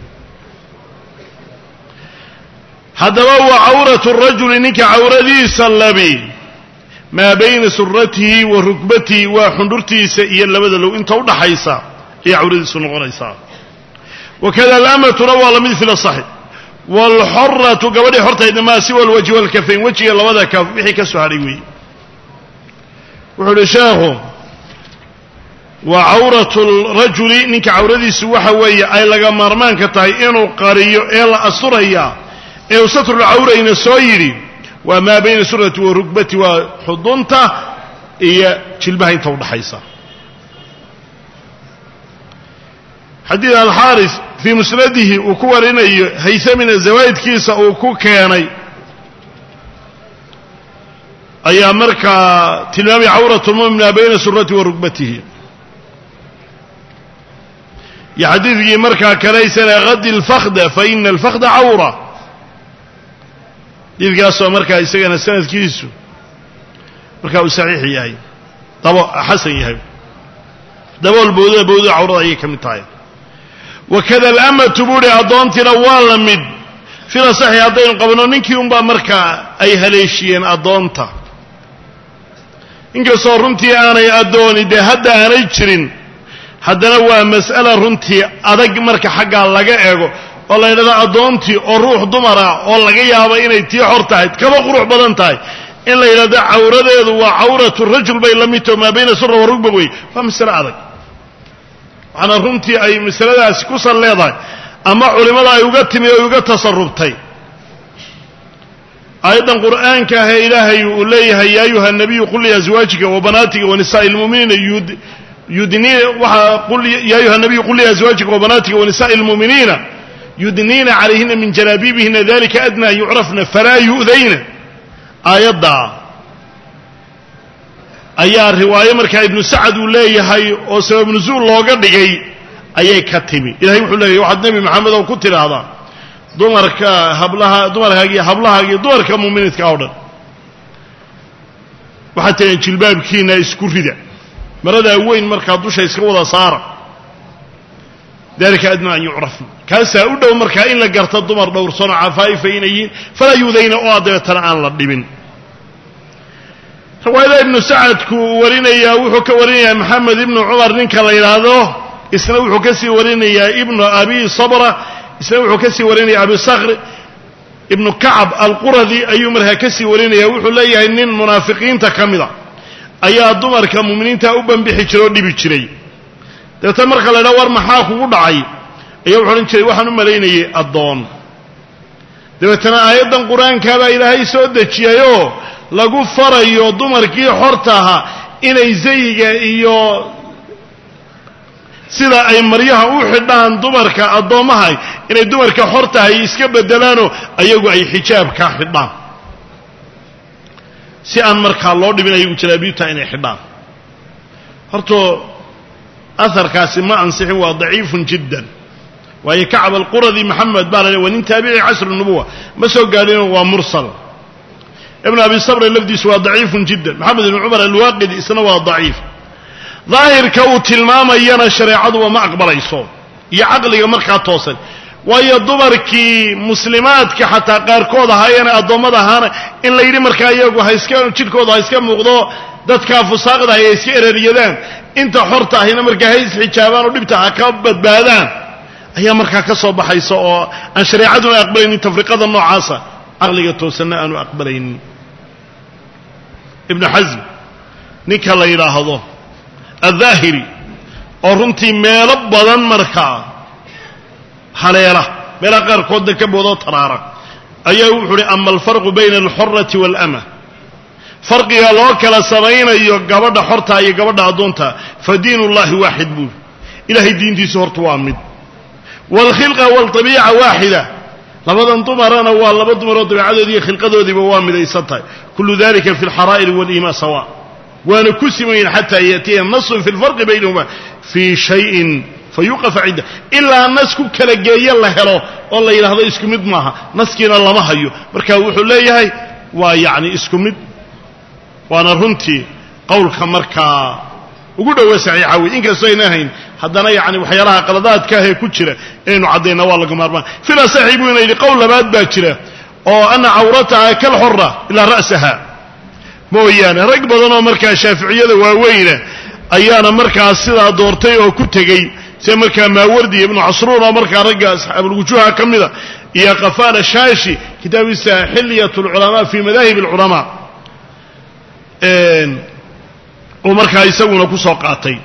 haddaba waa cawratu rajuli ninka cawradiisa labi maa bayna suratihi wa rukbatihi waa xundhurtiisa iyo labada low inta udhaxaysa ayay cawradiisu noqonaysaa wakada alamatuna waa lamid fil saxi waalxoratu gabadhii hortaydna maa siwa alwajhi walkafayn wejiga labada kaaf wixii ka soo hadhay weeye wuxuu uhi sheekhu waa cawratu rajuli ninka cawradiisu waxa weeye ay laga maarmaanka tahay inuu qariyo ee la asturaya ee uu satrulcawrayna soo yidhi waa maa bayna surati wa rugbati waa xudunta iyo jilbaha inta udhaxaysa xadiid alxaaris fii musnadihi uu ku warinayo haysamina zawaa'idkiisa uu ku keenay ayaa markaa tilmaamay cawratu lmu'min maa bayna surati wa rugbatihi iyo xadiidkii markaa kalaysana hadi alfakhda fa ina alfakhda cawra xadiidkaasoo markaa isagana sanadkiisu markaa uu saxiix yahay dabo xasan yahay dabool bowdada bowdada cawrada ayay ka mid tahay wakada alamatu buuhi addoontiina waa la mid fila saxi haddaynu qabno ninkii unbaa markaa ay haleeshiyeen addoonta inkastoo runtii aanay addooni dee hadda aanay jirin haddana waa mas'ala runtii adag marka xaggaa laga eego oo la yidhahdo addoontii oo ruux dumara oo laga yaabo inay tii xor tahay kaba qurux badan tahay in la yidhahdo cawradeedu waa cawratu rajul bay la mid taho maa bayna sura wa rugba wey waa masale adag waxaana runtii ay masaladaasi ku sal leedahay ama culimmada ay uga timi oo uga tasarrubtay aayaddan qur'aanka ahee ilaahay uu leeyahay yaa ayuha nabiyu qul liazwaajika wa banaatika wa nisaa'i lmu'miniina yudniina waxaa qul yaa ayuha nabiyu qul liazwaajika wa banaatika wa nisaa'i lmu'miniina yudniina calayhina min jalaabiibihina dalika adnaa an yucrafna falaa yu'dayna aayaddaa ayaa riwaayo markaa ibnu sacad uu leeyahay oo sabab nusuul looga dhigay ayay ka timi ilahay wuxuu leeyahy waxaad nebi maxamed oo ku tidhaahdaa dumarka hablaha dumarkaagiiyo hablahaagiiyo dumarka muuminiidka oo dhan waxaad tihaen jilbaabkiina isku rida maradaa weyn markaa dusha iska wada saara dalika adnaa an yucrafna kaasaa u dhow markaa in la garta dumar dhowrsano cafaa'ifa inay yihiin falaa yuudayna oo dabeetana aan la dhibin riwaayada ibnu sacadku uu warinayaa wuxuu ka warinayaa maxamed ibnu cumar ninka la yidhaahdo isna wuxuu ka sii warinayaa ibnu abi sabra isna wuxuu ka sii warinaya abi sakhr ibnu kacab alquradi ayuu markaa ka sii warinaya wuxuu leeyahay nin munaafiqiinta ka mida ayaa dumarka mu'miniinta u banbixi jiray oo dhibi jiray dabeetana marka la ydhaha war maxaa kugu dhacay ayaa wuxuu odhan jiray waxaan u malaynayay addoon dabeetana aayaddan qur-aankaabaa ilaahay soo dejiyayoo lagu farayo dumarkii xortaha inay zayiga iyo sida ay maryaha u xidhaan dumarka addoomaha inay dumarka xortahay iska bedelaano ayagu ay xijaabka xidhaan si aan markaa loo dhibin ayagu jalaabiibta inay xidhaan horto aharkaasi ma ansixin waa daciifun jiddan waayo kacab alquradi maxamed baa lale waa nin taabici casr nubuwa ma soo gaadhin waa mursal ibn abi sabr lafdiisu waa daciifun jiddan maxamed ibn cumar alwaaqidi isna waa daciif daahirka uu tilmaamayana shareecaduba ma aqbalayso iyo caqliga markaa toosan waayo dumarkii muslimaadka xataa qaarkood ahaayeen addoommada ahaana in la yidhi markaa iyagu ha iska jidhkooda ha iska muuqdo dadkaa fusaaqda ay iska ereeryadaan inta xorta ahina markaa ha isxijaabaan oo dhibta ha ka badbaadaan ayaa markaa ka soo baxaysa oo aan shareecaduna aqbalaynin tafriqada noocaasa caqliga toosanna aanu aqbalaynin ibnu xasm ninka la yidhaahdo الظاهري oo runtii meelo badan markaa haleela meelo qaarkood ka boodo taraara ayaa wuxuu ri ama alfarqu bayna alhurrati walama farqiga loo kala samaynayo gabadha xorta iyo gabadha adoonta fadiinullahi waahid buu ilaahay diintiisa horta waa mid wal khilqa wal tabii'a waahida labadan dumarana waa laba dumar oo dabiicadoodii iyo khilqadoodiiba waa midaysan tahay kullu dhalika fi alharaa'ir wal ima sawa وأنا كسمين حتى يأتي النص في الفرق بينهما في شيء فيوقف عنده إلا الناس كلا جاي الله هلا والله إلى هذا إسكمد معها نسكنا الله ما هيو بركة وحول لي هاي ويعني إسكمد وأنا رنتي قول خمركا وقول واسع يعود إنك سويناهين حدنا يعني وحيرها قلادات كاهي كتشرة إنه عدينا والله قمرمان فلا صاحبون إلى قول بعد باكرة أو أن عورتها كالحرة إلى رأسها mooyaane rag badan oo markaa shaaficiyada waaweyna ayaana markaa sidaa doortay oo ku tegey sida markaa maawardi ibn casruur oo markaa ragga asxaabul wujuha kamida iyo qafala shaashi kitaabisa xiliyatul ulama fi madahib al ulama een oo markaa isaguna ku soo qaatay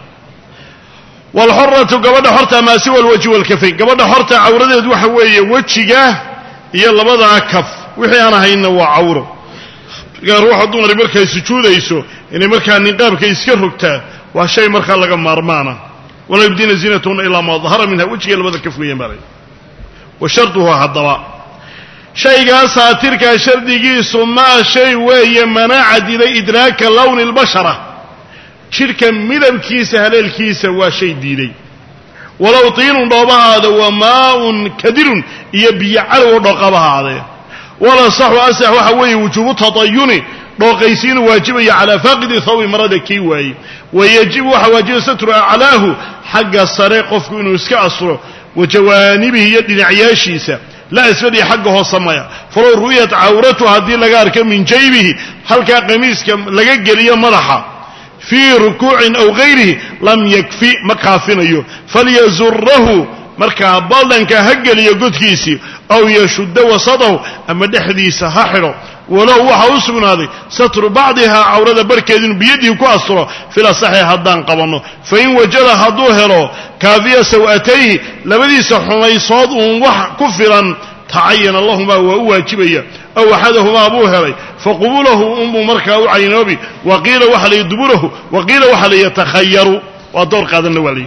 wal hurratu gabadha horta ma si wal wajhi wal kafay gabadha horta awradeed waxa weeye wajiga iyo labada kaf wixii aan ahayna waa awro gaar waxa dumar markay sujuudayso inay markaa niqaabka iska rogtaa waa shay markaa laga maarmaana wala yabdina zinatuna ila ma dhahara minha wajhiga labada kafweeyeen baa wa shartuha hadaba shayga saatirka shardigiisu ma shay weeye manaaca ila idraaka lawn albashara shirka midabkiisa haleelkiisa waa shay diiday walaw tiinun doobahaada wa maa'un kadirun iyo biyo calow dhaqabahaada ولا صح أسح وحوي وجوب تطيني دوقيسين واجب على فاقد ثوب مرض كيواي ويجب وحواجب ستر أعلاه حق السريق قفك إنه يسكع أسره وجوانبه يد عياشيسة لا أسفل حقه الصمايا فلو رؤية عورته هذه لقارك من جيبه هل كان قميص لقاقلية ملحة في ركوع أو غيره لم يكفي مكافنيه فليزره marka baldanka hagaliyo godkiisi aw yashudda wasadahu ama dhaxdiisa ha xiro walaw waxa uu sugnaaday satru ba'daha awrada barkeedin biyadii ku asro fila sahih hadan qabano fa in wajada hadu helo kaafiya sawatay labadiisa xumaysood uu wax ku filan taayana allahumma wa waajibaya aw ahadahuma abu helay faqbulahu ummu marka u aynobi waqila waxa la yadburuhu waqila waxa la yatakhayyaru wa door qaadan wali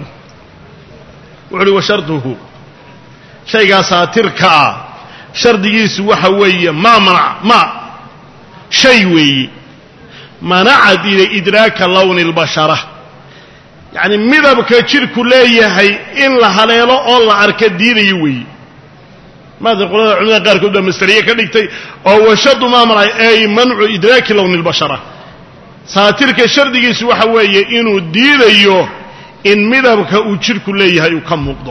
وعلي وشرطه شيء ساترك شرطيس وحوي ما منع ما شيء وي منع إلى إدراك لون البشرة يعني مذهب كثير كلية هي إن لها ليلة الله أركد دين يوي ماذا يقولون عندنا قال كده مسترية كذلك أو شرط ما منع أي منع إدراك لون البشرة ساترك شرطيس وحوي إنه دين يوه in midabka uu jirku leeyahay uu ka muuqdo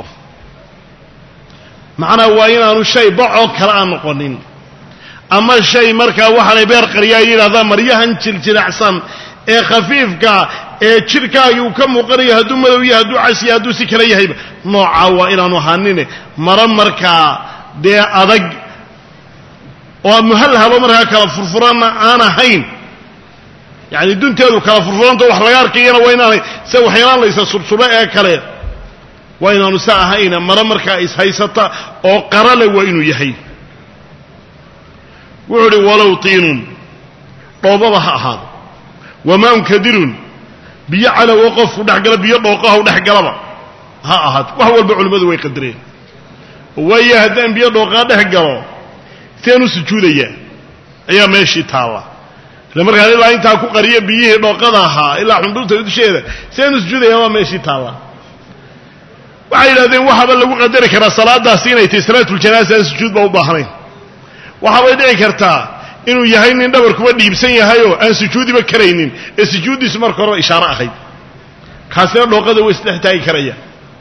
macna waa inaanu shay baco kala aan noqonin ama shay markaa waxaan beer qariyaa yiraahdaa maryahan jiljilacsan ee khafiifka ee jirkaaga uu ka muuqanayo haduu madow yahay haduu casi haduu si kala yahay nooca waa inaanu haanine mara markaa de adag oo muhalhaba markaa kala furfuran aan ahayn يعني دون تيرو كلا فرفران تو وحلقار كينا ويناني سوى حيران ليس سرسلاء كلا وينانو نساء هاينا مرمر كايس هايستا او قرال وينو يحي وعلي ولو طين dhoobaba ha ahaado wamaa kadirun biyo calow qofku dhexgala biyo dhooqaha u dhexgalaba ha ahaad wax walba culimadu way qadareen waayo haddaan biyo dhooqaa dhex galo seenu sujuudaya ayaa meeshii taala la markaa ilaa intaa ku qariyo biyihii dhooqada ahaa ilaa xundurta dusheeda seenu sujuudaya waa meeshii taala waxay yidhahdeen waxaba lagu qadari karaa salaadaasi inay tahay salaatul janaaza aan sujuud ba u baahnayn waxaabay dhici kartaa inuu yahay nin dhabar kuba dhiibsan yahayoo aan sujuudiba karaynin ee sujuuddiisu marka horeba ishaaro ahayd kaasina dhooqada way isdhex taagi karaya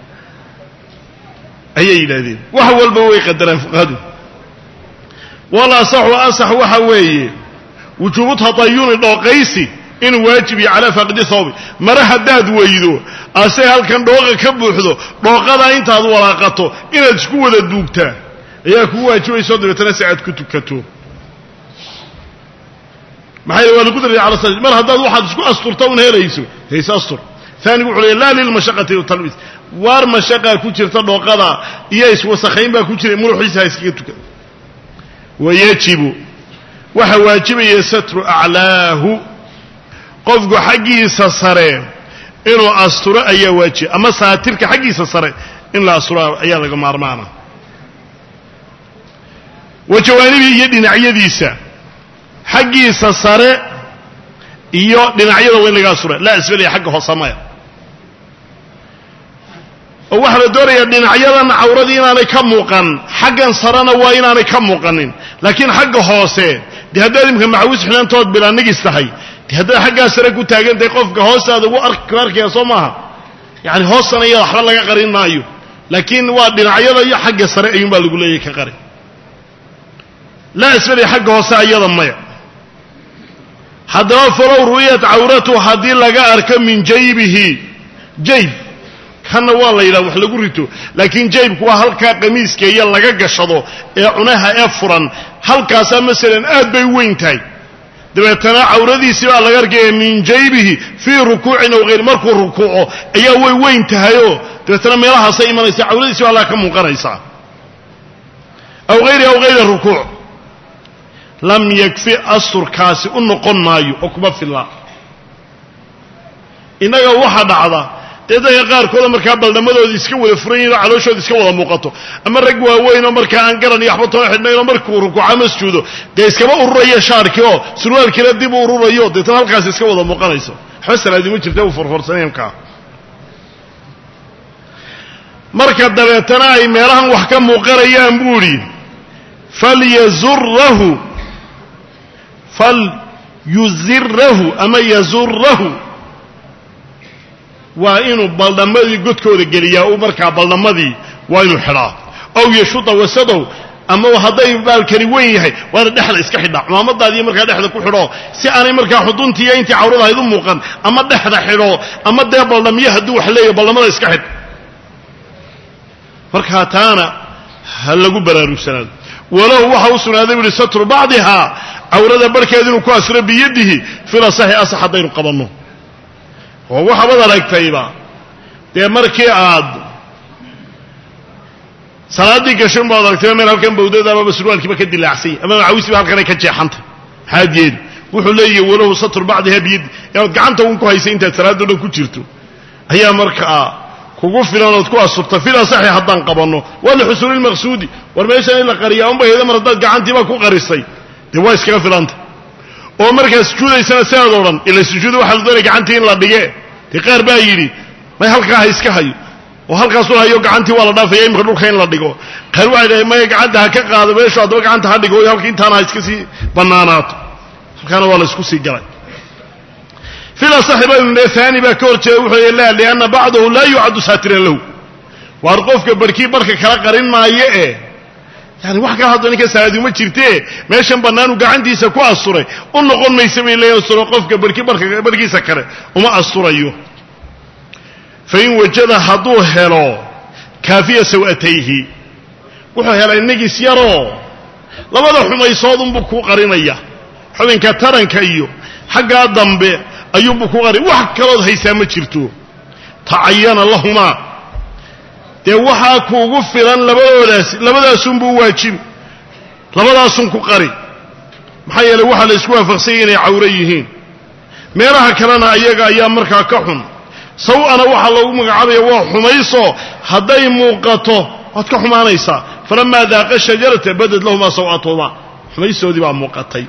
ayay yidhaahdeen wax walba way qadaraan fuqahadu wala asaxu asax waxa weeye wujuubu tatayuni dhooqaysi inuu waajib yahay calaa faaqidi thawbi mara haddaad weydo ase halkan dhooqa ka buuxdo dhooqada intaad walaaqato inaad isku wada duugtaa ayaa kugu waajibayso dabeetana si aad ku tukato maxay waa lagu daray cala sajid mar haddaad waxaad isku asturta un helayso haysa astur ثاني يقول لا للمشقة والتلبيس وار مشقة كتير تدو قضاء إياس وسخين با كتير مروحيسها يسكيتك ويجب وحواجب يستر أعلاه قفق حقي سسره إنه أسطر أي واجب أما ساترك حقي سسره إن لا أسطر أي لك مارمانا وجوانبه يدنا عيديسا حقي سسره iyo dhinacyada weyn laga suro la isbaliya xagga hoosamaya oo waxa la doonayaa dhinacyadan awradii inaanay ka muuqan xaggan sarana waa inaanay ka muuqanin laakiin xagga hoose de haddii imka macawis xinaantood bilaanigis tahay de haddii xagga sare ku taagantay qofka hoostaada ugu arkaya soo maaha yaani hoosana iyo waxba laga qarin maayo laakiin waa dhinacyada iyo xagga sare ayuun baa lagu leeyahay ka qarin la isbaliya xagga hoose ayada maya haddaba falow ru'yat cawratu haddii laga arko min jaybihi jayb kana waa la yidhaha wax lagu rito laakiin jaybku waa halkaa qamiiska iyo laga gashado ee cunaha ee furan halkaasaa masalan aad bay weyn tahay dabeetana cawradiisii baa laga arkaya min jaybihi fii rukuucin aw hayr markuu rukuuco ayaa way weyn tahayoo dabeetana meelahaasay imanaysa cawradiisii baa laga ka muuqanaysaa aw hayri aw hayra rukuuc lam yakfi asturkaasi u noqon maayo oo kuma filla inaga waxa dhacda dadka qaarkood markaa baldhamadooda iska wada furan yihiin calooshooda iska wada muuqato ama rag waaweyn oo markaa aan garan iyo waxba toona xidhnayn oo markuu rukuuca masjuudo dee iskaba ururaya shaarkii oo surwaalkiina dib u ururayo deetana halkaas iska wada muuqanayso waxba salaadimo jirta uu furfursanayamkaa marka dabeetana ay meelahan wax ka muuqanayaan buu idhi falyazurahu falyuzirahu ama yazurahu waa inuu baldhamadii godkooda geliyaa uu markaa baldhamadii waa inuu xidhaa ow yashuda wasadow ama hadday baalkani weyn yahay waana dhexda iska xidhaa cumaamadaadii markaa dhexda ku xidho si aanay markaa xuduntiiyo intii cawrada ahayd u muuqan ama dhexda xidho ama dee baldhamiyo hadduu wax leeyahay baldhamada iska xidh markaa taana ha lagu baraarugsanaado walow waxa u sugnaaday buu yihi satru bacdihaa cawrada barhkeeda inuu ku asro biyadihi fil asaxi asax haddaynu qabanno oo waxaabad aragtayba dee markii aad salaaddii gashan baad aragtayba meel halkan bawdada amaba surwaalkiiba ka dilaacsay ama macawisiiba halkanay ka jeexantay maxaad yeeli wuxuu leeyahay walahu satru bacdihaa biyadi inaad gacanta uun ku haysay intaad salaaddo dhan ku jirto ayaa markaa kugu filan ood ku asurta fil asaxi haddaan qabanno waa lixusuuli lmaqsuudi war meeshan in la qariyaa unba heda mar haddaad gacantiiba ku qarisay dee waa iskaga filanta oo markaad sujuudaysana sidaad odhan ila sujuuda waxaa la doonaya gacantii in la dhige dee qaar baa yidhi may halkaa ha iska hayo oo halkaasuu hayo gacantii waa la dhaafaya imika dhulka in la dhigo qaar waxay dhahay maya gacanta ha ka qaado meeshu haddaba gacanta ha dhigo halka intaana ha iska sii bannaanaato halkaana waa la isku sii galay fil asaxi baynu ne haani baa ka hor jeeda wuxuu leeyahay la lianna bacdahu laa yucaddu saatiran lahu waar qofka barkii barka kala qarin maayo ee yani wax kala hadda ninka salaadi uma jirtee meeshan bannaanu gacantiisa ku asturay u noqon maysa bay leeyahay suro qofka barkii barka barkiisa kale uma asturayo fa in wajada hadduu helo kaafiya sawatayhi wuxuu helay nigis yaroo labada xumaysood unbuu ku qarinaya xubinka taranka iyo xaggaa dambe ayuunbuu ku qarin wax kalood haysaa ma jirto tacayana lahumaa dee waxaa kuugu filan labadoodaas labadaasunbuu waajibi labadaasun ku qari maxaa yeelay waxaa la isku waafaqsanyay inay cawro yihiin meelaha kalena ayaga ayaa markaa ka xun saw-ana waxaa loogu magacaabaya waa xumayso hadday muuqato waad ka xumaanaysaa falamaa daaqa shajarata badad lahumaa saw-atuhumaa xumaysoodii baa muuqatay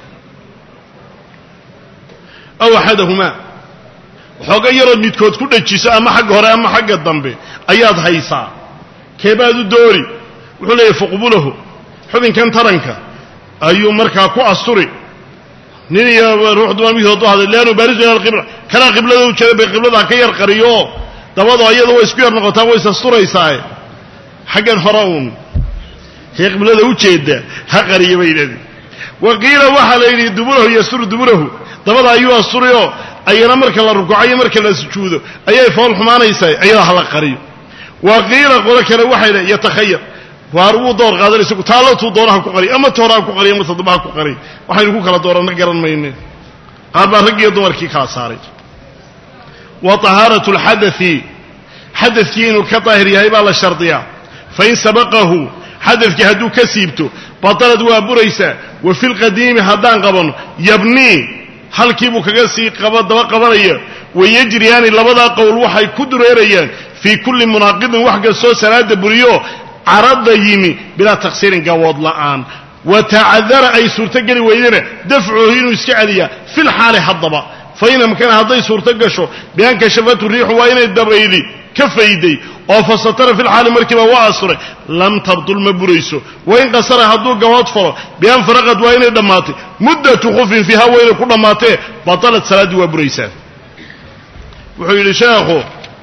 aw axadahumaa waxooga yarood midkood ku dhajiso ama xagga hore ama xagga dambe ayaad haysaa keebaad u doori wuxuu leeyahy faqbulahu xubinkan taranka ayuu markaa ku asturi nin iyo ruux dumar midkood u hadlay leanu baarisu ila alqibla kanaa qiblada u jeeda bay qiblada ka yar qariyo dabado iyada way isku yar noqotaa way isasturaysaa xaggan hore uun hee qiblada u jeeda ha qariyo bay yidhahdeen waqiila waxaa la yidhi duburahu yasturu duburahu dabada ayuu asturiyo ayana marka la rukuucayo marka la sujuudo ayay fool xumaanaysaa ayada hala qariyo waqiila qolo kale waxay leeyihiin yatakhayar waar uu door qaadanaysa taalatu doonaha ku qari ama tooraa ku qari ama tadbaha ku qari waxaynu ku kala doorana garan maynay qaar baa rag iyo dumarkii kala saaray wa tahaaratu alhadathi hadathii inuu ka daahir yahay baa la shardiyaa fa in sabaqahu hadathii hadduu ka siibto batalad waa buraysa wa fil qadiimi haddaan qabano yabni halkii buu kaga sii qaba daba qabanaya wayajriyaani labadaa qowl waxay ku dureerayaan fii kulli munaaqidin wax kastoo salaada buriyo carada yimi bilaa taqsiirin gawood la'aan wa tacadara ay suurtogeli weydana dafcuhu inuu iska celiyaa fil xaali haddaba fa in amkana hadday suurto gasho bian kashafatu riixu waa inay dabaydi ka fayday oo fasatara fil xaali markiiba waa asuray lam tabtul ma burayso wain qasara hadduu gawood falo bian faraqad waa inay dhammaatay muddatu khufin fiiha waa inay ku dhammaatee batalad salaaddii waa buraysaa wuxuu yidhi sheekhu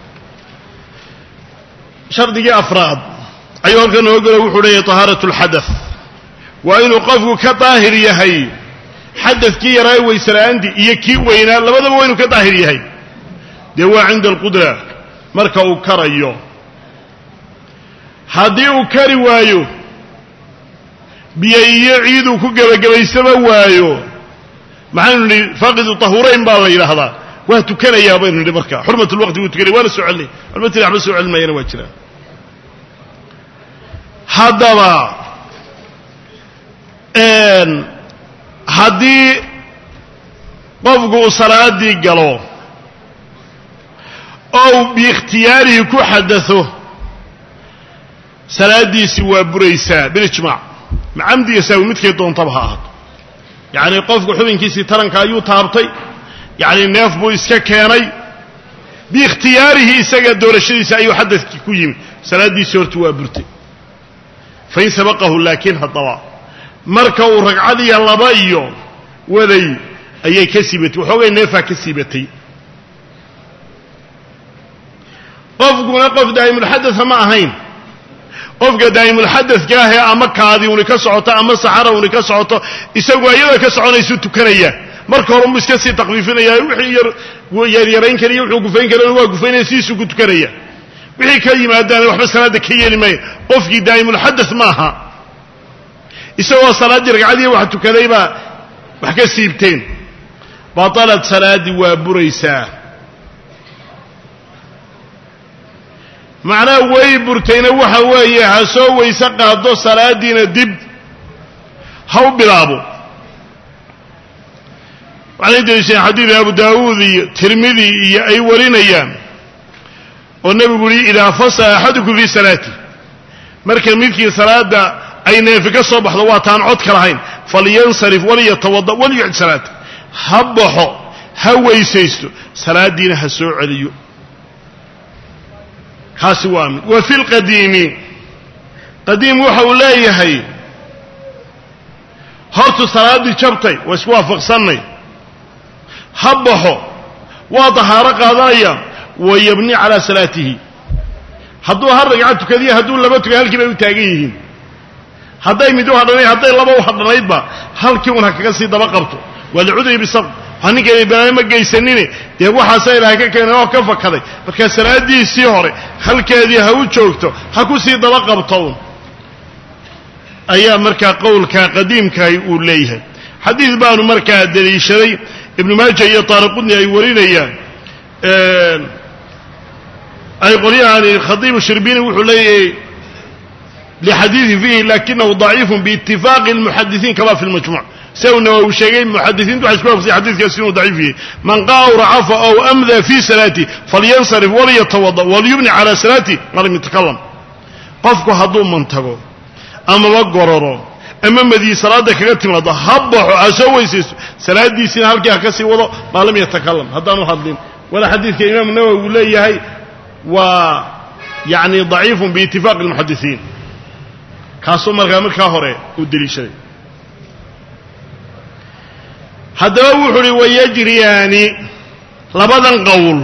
shardigii afraad ayuu halkan noo galo wuxuu leeyahay tahaaratu alxadath waa inuu qofku ka daahir yahay xadadkii yaraa waysela'aantii iyo kii weynaa labadaba waa inuu ka daahir yahay dee waa cinda alqudra marka uu karayo haddii uu kari waayo biyo iyo ciiduu ku gebagabaysaba waayo maxaynu nidhi faaqidu tahurayn baa la yidhaahdaa waa tukanayaa baynu nidhi marka xurmat lwaqti wuu tukanaya waana soo celinay xurmatii waxba soo celin maayana waa jiraan haddaba haddii qofku uu salaadii galo oo biikhtiyaarihi ku xadao salaadiisi waa buraysaa bilijmaac macamdiga saawi midkay doontaba ha ahaato yacni qofku xubinkiisii taranka ayuu taabtay yacni neef buu iska keenay biikhtiyaarihi isaga doorashadiisa ayuu xadadkii ku yimi salaaddiisii horta waa burtay fain sabaqahu laakiin haddaba marka uu ragcadiya laba iyo waday ayay ka siibatay waxoogay neefaa ka siibatay qofkuna qof daa'imulxadatha ma ahayn qofka daa'imulxadadka ahee ama kaadi uni ka socoto ama saxara uni ka socoto isagu iyada ka soconaysu tukanaya marka hore mu iska sii takfiifinaya wixii yar yaryarayn kariyo wuxuu gufayn karana waa gufaynaya sidiisuu ku tukanaya wixii ka yimaadaana waxba salaadda ka yeeli maayo qofkii daa'imulxadath ma aha isagoo salaaddii ragcadii wax tukaday baa wax ka siibteen batalad salaaddii waa buraysaa macnaha way burtayna waxa weeye ha soo weyse qaado salaadiina dib ha u bilaabo waxay deliisheen xadiid abu daawuud iyo tirmidi iyo ay warinayaan oo nebigu yihi idaa fasaa axadukum fii salaati marka midkii salaada ay neefi ka soo baxdo waa taan cod ka lahayn falyansarif walyatawada walyucid salaata ha baxo ha weysaysto salaadiina ha soo celiyo kaasi waa mid wa fi lqadiimi qadiim waxa uu leeyahay hortu salaaddii jabtay waa isku waafaqsannay ha baxo waa dahaaro qaadanaya wayabni calaa salaatihi hadduu har ragcad tukadiyo hadduu laba tukay halkii bay u taagan yihiin hadday mid u hadhanayd hadday laba u hadhanaydba halkii un ha kaga sii daba qabto waa licudri bisabq ha ninkeeni balaayo ma geysanine dee waxaasa ilaahay ka keenay oo ka fakaday markaa salaadiisii hore halkeedii ha u joogto ha ku sii daba qabto un ayaa markaa qowlka qadiimkahay uu leeyahay xadiid baanu markaa daliishaday ibnu maaja iyo taariqudni ay warinayaan ay qoryahani khadiibu shirbini wuxuu leeyahay lixadiidi fiihi lakinahu daciifun biitifaaqi almuxadisiin kama fi lmajmuuc سونا وشيء محدثين تحسبوا في حديث كاسين ضعيف من قاء رعف أو أمذى في صلاته فلينصرف وليتوضأ وليبني على صلاته ما لم يتكلم قفكوا هضوم منتقو أما وقرروا أما مدي صلاة كانت ماذا هبحوا عشوي صلاة دي سين هلكي هكسي وضع ما لم يتكلم هذا نحدين ولا حديث كإمام النووي يقول لي هي ويعني ضعيف باتفاق المحدثين كاسو مرغامر كهوري ودليشري هذا وحري ويجرياني لبدن قول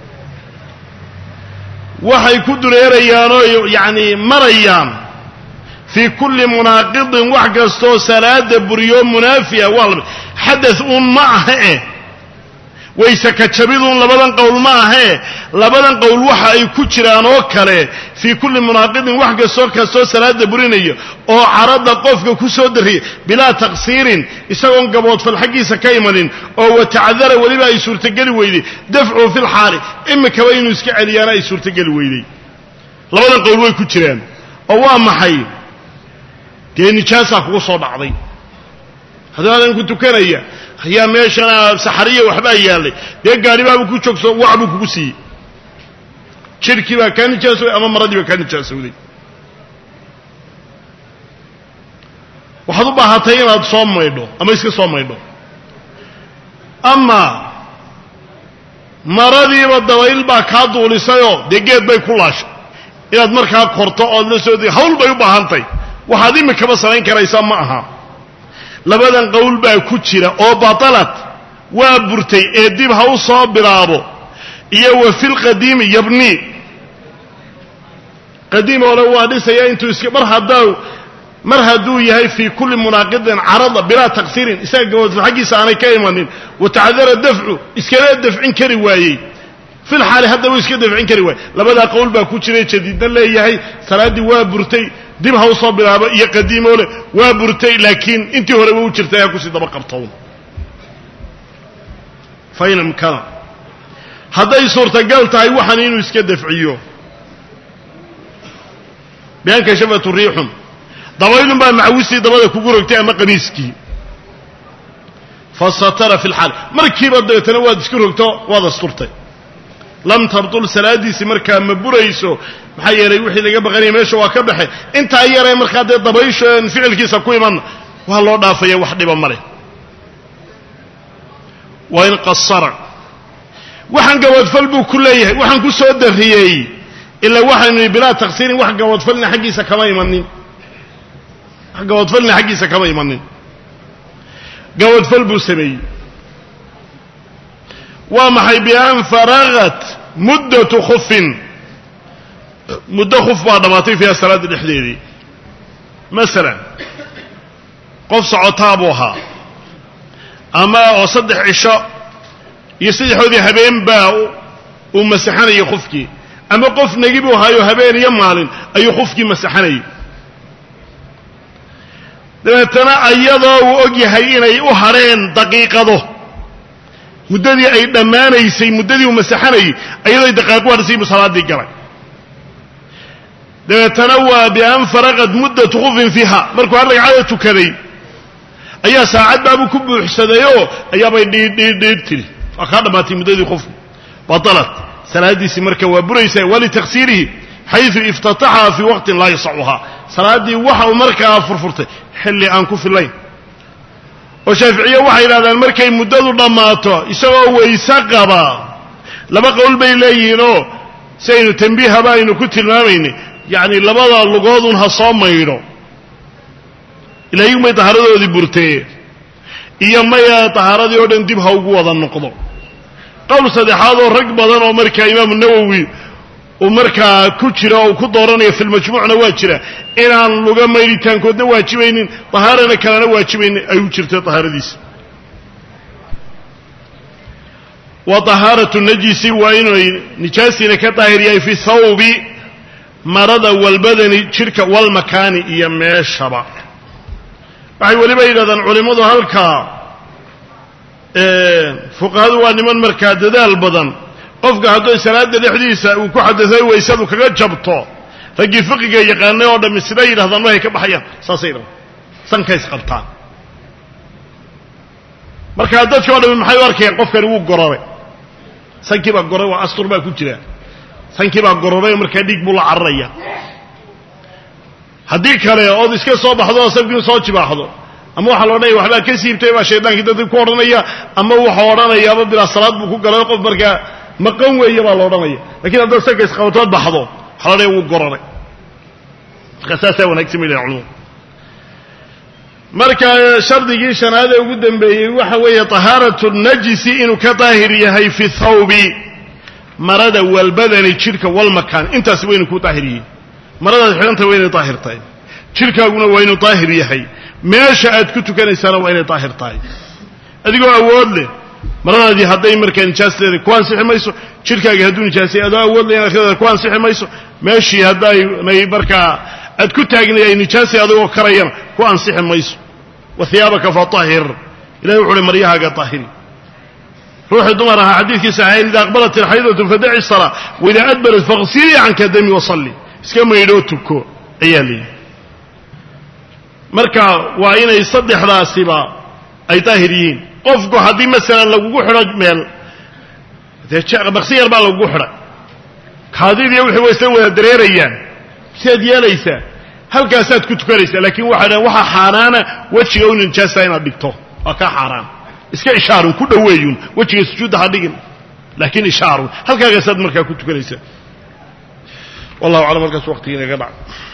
وحي كدر يريانو يعني مريان في كل مناقض وحكستو سلاة بريوم منافية والله حدث معه ايه ويسكتشبيدون لبدن قول معه لبدن قول وحي كجران وكله في كل مناقض وحكستو كستو سلاة برينية او عرض قفك كسو دري بلا تقصير يساقون قبوت في الحقيسة كيمن او وتعذر ولبا يسور تقل ويدي دفعوا في الحال اما كوين يسكع ليانا يسور تقل ويدي لبدن قول وي كجران او محي dee nijaasaa kugu soo dhacday haddaadan ku tukanaya ayaa meeshana saxariya waxbaa yaalay dee gaari baa ku joogso wax buu kugu siiyey jirkii baa ka nijaasowday ama maradii baa ka nijaasowday waxaad u baahatay inaad soo maydho ama iska soo maydho ama maradiiba dabayl baa kaa duulisayoo dee geed bay ku laashay inaad markaa korto ood la soo deg hawl bay u baahantay waxaad imikaba samayn karaysaa ma aha labadan qowl baa ku jira oo batalat waa burtay ee dib ha u soo bilaabo iyo wa fil qadiim yabni qadiim wala waa dhisaya intuu iska mar hadaa mar haduu yahay fi kulli munaqidin arada bila taqsirin isaga wad xaqiisa aanay ka imanin wa ta'adara daf'u iskala daf'in kari waayay fil hal hada uu iska daf'in kari waayay labada qowl baa ku jira jadiidan leeyahay salaadii waa burtay dib ha u soo bilaabo iyo qadiim wala waa burtay laakiin intii hore uu jirtay ku si daba qabtoon faynam kana haday suurtagal tahay waxan inuu iska dafciyo baan ka shafatu riixum dabaylun baa macawisi dabada ku gurugtay ama qaniiski fasatara fil hal markiiba deetana waad isku rogto waad asturtay lam tabtul salaadiisi markaa ma burayso maxay yeelay wixii laga baqanay meesha waa ka baxay inta ay yaray markaa de dabaysho ficilkiisa ku iman waa loo dhaafaya wax dhiba male waa in qasara waxan gawad falbu kuleeyahay waxan ku soo dariyay illa waxan bila taqsirin wax gawad falna xaqiisa kama imanin wax gawad falna xaqiisa kama imanin gawad falbu sameey waa maxay biyaan faragat muddatu khufin muddo khuf baa dhamaatay fi salaad dhexdeedii mesela qof socotaa buu ahaa ama oo saddex cisho iyo saddexoodii habeen baa uu masaxanayay khufkii ama qof nagi buu hayo habeen iyo maalin ayuu khufkii masaxanayay dabeetana ayadoo uu og yahay inay u hareen daqiiqado muddadii ay dhammaanaysay muddadii uu masaxanayay ayadoo daqiiqo warsay salaadii galay dabeetana waa bi'an faraqad muddatu khufin fiha markuu ragcada tukaday ayaa saacad baabu ku buuxsadayoo ayaabay dhiidhiid tiri aka dhamaatay muddadii khuf batalat salaadiisi marka waa buraysaa wali taqsiirihi haythu iftataha fi waqtin la yasahuha salaadii waxa uu markaa furfurtay xilli aan ku filayn oo shaafiiciye waxay yiraahdaan markay muddadu dhamaato isagoo weysa qaba laba qowl bay leeyihiinoo saynu tanbiih baynu ku tilmaamayni يعني لبدا لغودون ها soo mayro ilaahay ma taharadoodi burtay iyo ma ya taharadii oo dhan dib ha ugu wada noqdo qowl saddexaad oo rag badan oo markaa imaam an-nawawi oo markaa ku jira oo ku dooranayo fil majmuucna waa jira inaan luga mayritaankoodna waajibaynin taharana kalena waajibaynin ay u jirtay taharadiisa wa taharatu najisi wa inay nijaasina ka taahiriyay fi thawbi marada walbadani jirka wal makaani iyo meeshaba waxay waliba yiraahdaan culimadu halka ee fuqaadu waa niman markaa dadaal badan qofka haddii salaada dhexdiisa uu ku xadasay weysadu kaga jabto ragi fiqiga yaqaanay oo dhamisay yiraahdaan way ka baxayaan saasay yiraahdaan sankays qabtaan markaa dadkii oo dhammi maxay u arkayaan qofkani wuu gororay sankii baa goray waa astur baa ku jira sankii baa gororay markaa dhiig buu la cararaya haddii kale ood iska soo baxdo oo sabkii soo jibaaxdo ama waxa la odhanaya waxbaa ka siibtay baa shaydaankii dadkii ku odhanaya ama waxa odhanayaaba bilaa salaad buu ku galay qof markaa maqan weeye baa la odhanaya lakiin haddaad sanka isqabatood baxdo waxa la odhanaya wuu gororay markaa saasaa wanaagsan bay leedahay culimadu marka shardigii shanaad ee ugu dambeeyey waxa weeye tahaaratu najisi inuu ka daahir yahay fi thawbi marada walbadani jidhka walmakaan intaasi waynu ku daahir yihiin maradaad xidhanta waa inay daahir tahay jidhkaaguna waa inuu daahir yahay meesha aad ku tukanaysaana waa inay daahir tahay adigoo awood leh maradaadii hadday markaa nijaasteeda ku ansixi mayso jidhkaagii hadduu nijaasay adoo awood leh inaad ku ansixi mayso meeshii haddaynay markaa aad ku taagnay ay nijaasay adigoo karayana ku ansixi mayso wa hiyaabaka fatahir ilahay wuxu uhi maryahaaga daahiri ruuxii dumar ahaa xadiidkii saxiixayn idaa aqbalat ilxaydatu fadaci salaa waidaa adbarat faghsilii canka dami wasalli iska maydhoo tuko ayaa layidhi marka waa inay saddexdaasiba ay daahir yihiin qofku haddii masalan lagugu xidho meel dee baqsi yar baa lagugu xidhay kaadidiiyo wixii way isla wada dareerayaan siaad yeelaysaa halkaasaad ku tukanaysaa laakiin waxay dhahan waxaa xaaraana wejiga u nijaasa inaad dhigto waa kaa xaaraan iska ishaarun ku dhoweeyun wejiga sujuudda ha dhigin laakiin ishaarun halkaagaasaad markaa ku tukanaysaa wallahu aclam halkaas waqtigii inaga dhac